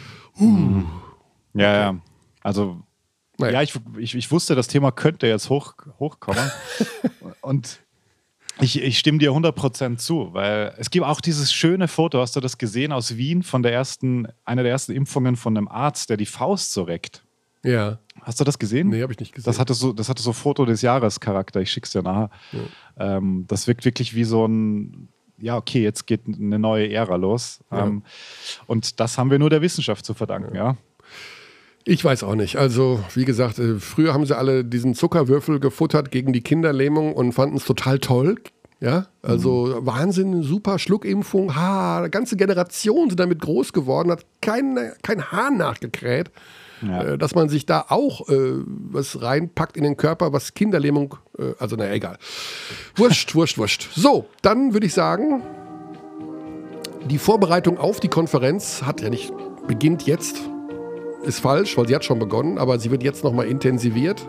Ja, ja. Also, Naja. ja, ich, ich, ich wusste, das Thema könnte jetzt hoch, hochkommen. Und ich, ich stimme dir hundert Prozent zu, weil es gibt auch dieses schöne Foto, hast du das gesehen, aus Wien, von der ersten, einer der ersten Impfungen von einem Arzt, der die Faust so reckt. Ja, Hast du das gesehen? nee, habe ich nicht gesehen. Das hatte so, das hatte so Foto des Jahres Charakter. Ich schick's dir nachher. Ähm, das wirkt wirklich wie so ein, ja, okay, jetzt geht eine neue Ära los. Ja. Ähm, und das haben wir nur der Wissenschaft zu verdanken, ja. Ich weiß auch nicht. Also, wie gesagt, äh, früher haben sie alle diesen Zuckerwürfel gefuttert gegen die Kinderlähmung und fanden es total toll. Ja, also Wahnsinn, super Schluckimpfung. Ha, eine ganze Generation sind damit groß geworden, hat kein, kein Hahn nachgekräht, Ja. äh, dass man sich da auch äh, was reinpackt in den Körper, was Kinderlähmung, äh, also naja, egal. Wurscht, wurscht, wurscht. So, dann würde ich sagen, die Vorbereitung auf die Konferenz hat ja nicht, beginnt jetzt. Ist falsch, weil sie hat schon begonnen, aber sie wird jetzt nochmal intensiviert.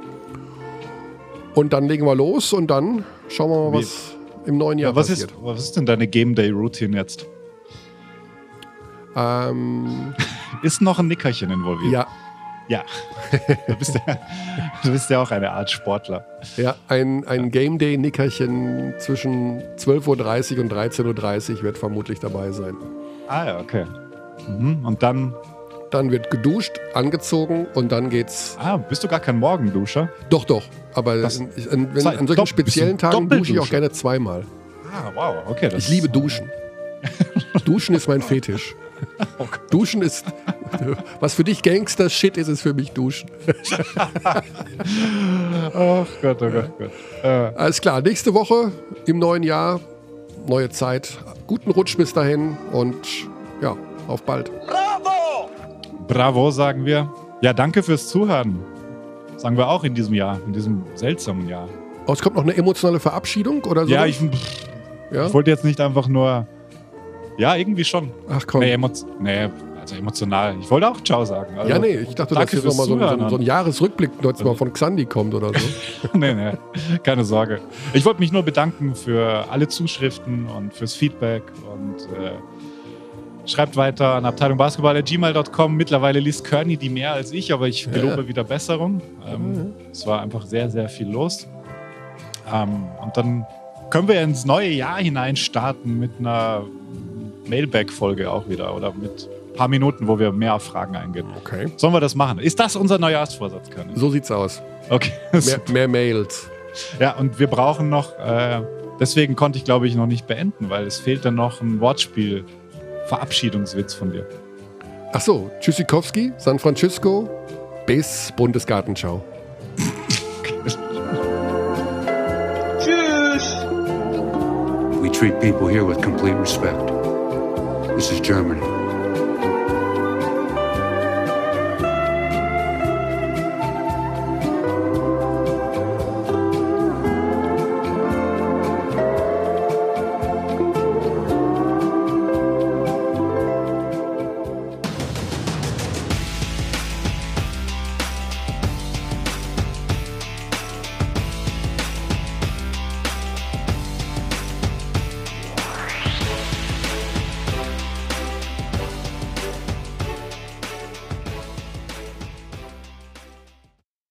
Und dann legen wir los und dann schauen wir mal, Wie- was im neuen Jahr Ja, was, passiert. ist, was ist denn deine Game Day Routine jetzt? Ähm, Ist noch ein Nickerchen involviert? ja, Ja. Du bist ja, du bist ja auch eine Art Sportler. ja, ein, ein Game Day Nickerchen zwischen zwölf Uhr dreißig und dreizehn Uhr dreißig wird vermutlich dabei sein. Ah ja, okay. Mhm. Und dann dann wird geduscht, angezogen und dann geht's. Ah, bist du gar kein Morgenduscher? Doch, doch. Aber Das- an, an, wenn, Zeit- an solchen Dopp- speziellen bist du Tagen dusche ich auch Doppelduscher? gerne zweimal. Ah, wow, okay. Das Ich liebe Duschen. Duschen ist mein Fetisch. Duschen ist, was für dich Gangster-Shit ist, ist für mich Duschen. Ach Gott, oh Gott, Gott. Äh, Alles klar, nächste Woche im neuen Jahr, neue Zeit. Guten Rutsch bis dahin und ja, auf bald. Bravo! bravo, sagen wir. Ja, danke fürs Zuhören. Sagen wir auch in diesem Jahr, in diesem seltsamen Jahr. Oh, es kommt noch eine emotionale Verabschiedung oder so? Ja, ich, ja? ich wollte jetzt nicht einfach nur. Ja, irgendwie schon. Ach komm. Nee, emo nee, also emotional. Ich wollte auch Ciao sagen. Also, ja, nee, ich dachte, dass danke jetzt fürs nochmal so, ein- so, ein- Zuhören. so ein Jahresrückblick jetzt mal von Xandi kommt oder so. nee, nee, keine Sorge. Ich wollte mich nur bedanken für alle Zuschriften und fürs Feedback und äh, schreibt weiter an abteilung basketball at gmail dot com. Mittlerweile liest Kearney die mehr als ich, aber ich gelobe wieder Besserung. Ähm, es war einfach sehr, sehr viel los. Ähm, und dann können wir ins neue Jahr hinein starten mit einer Mailback-Folge auch wieder oder mit ein paar Minuten, wo wir mehr auf Fragen eingehen. Okay. Sollen wir das machen? Ist das unser Neujahrsvorsatz, Kearney? So sieht's aus. Okay. Mehr, mehr Mails. Ja, und wir brauchen noch, äh, deswegen konnte ich glaube ich noch nicht beenden, weil es fehlt dann noch ein Wortspiel, Verabschiedungswitz von dir. Ach so, Tschüssikowski, San Francisco, bis Bundesgartenschau. Tschüss! We treat people here with complete respect. This is Germany.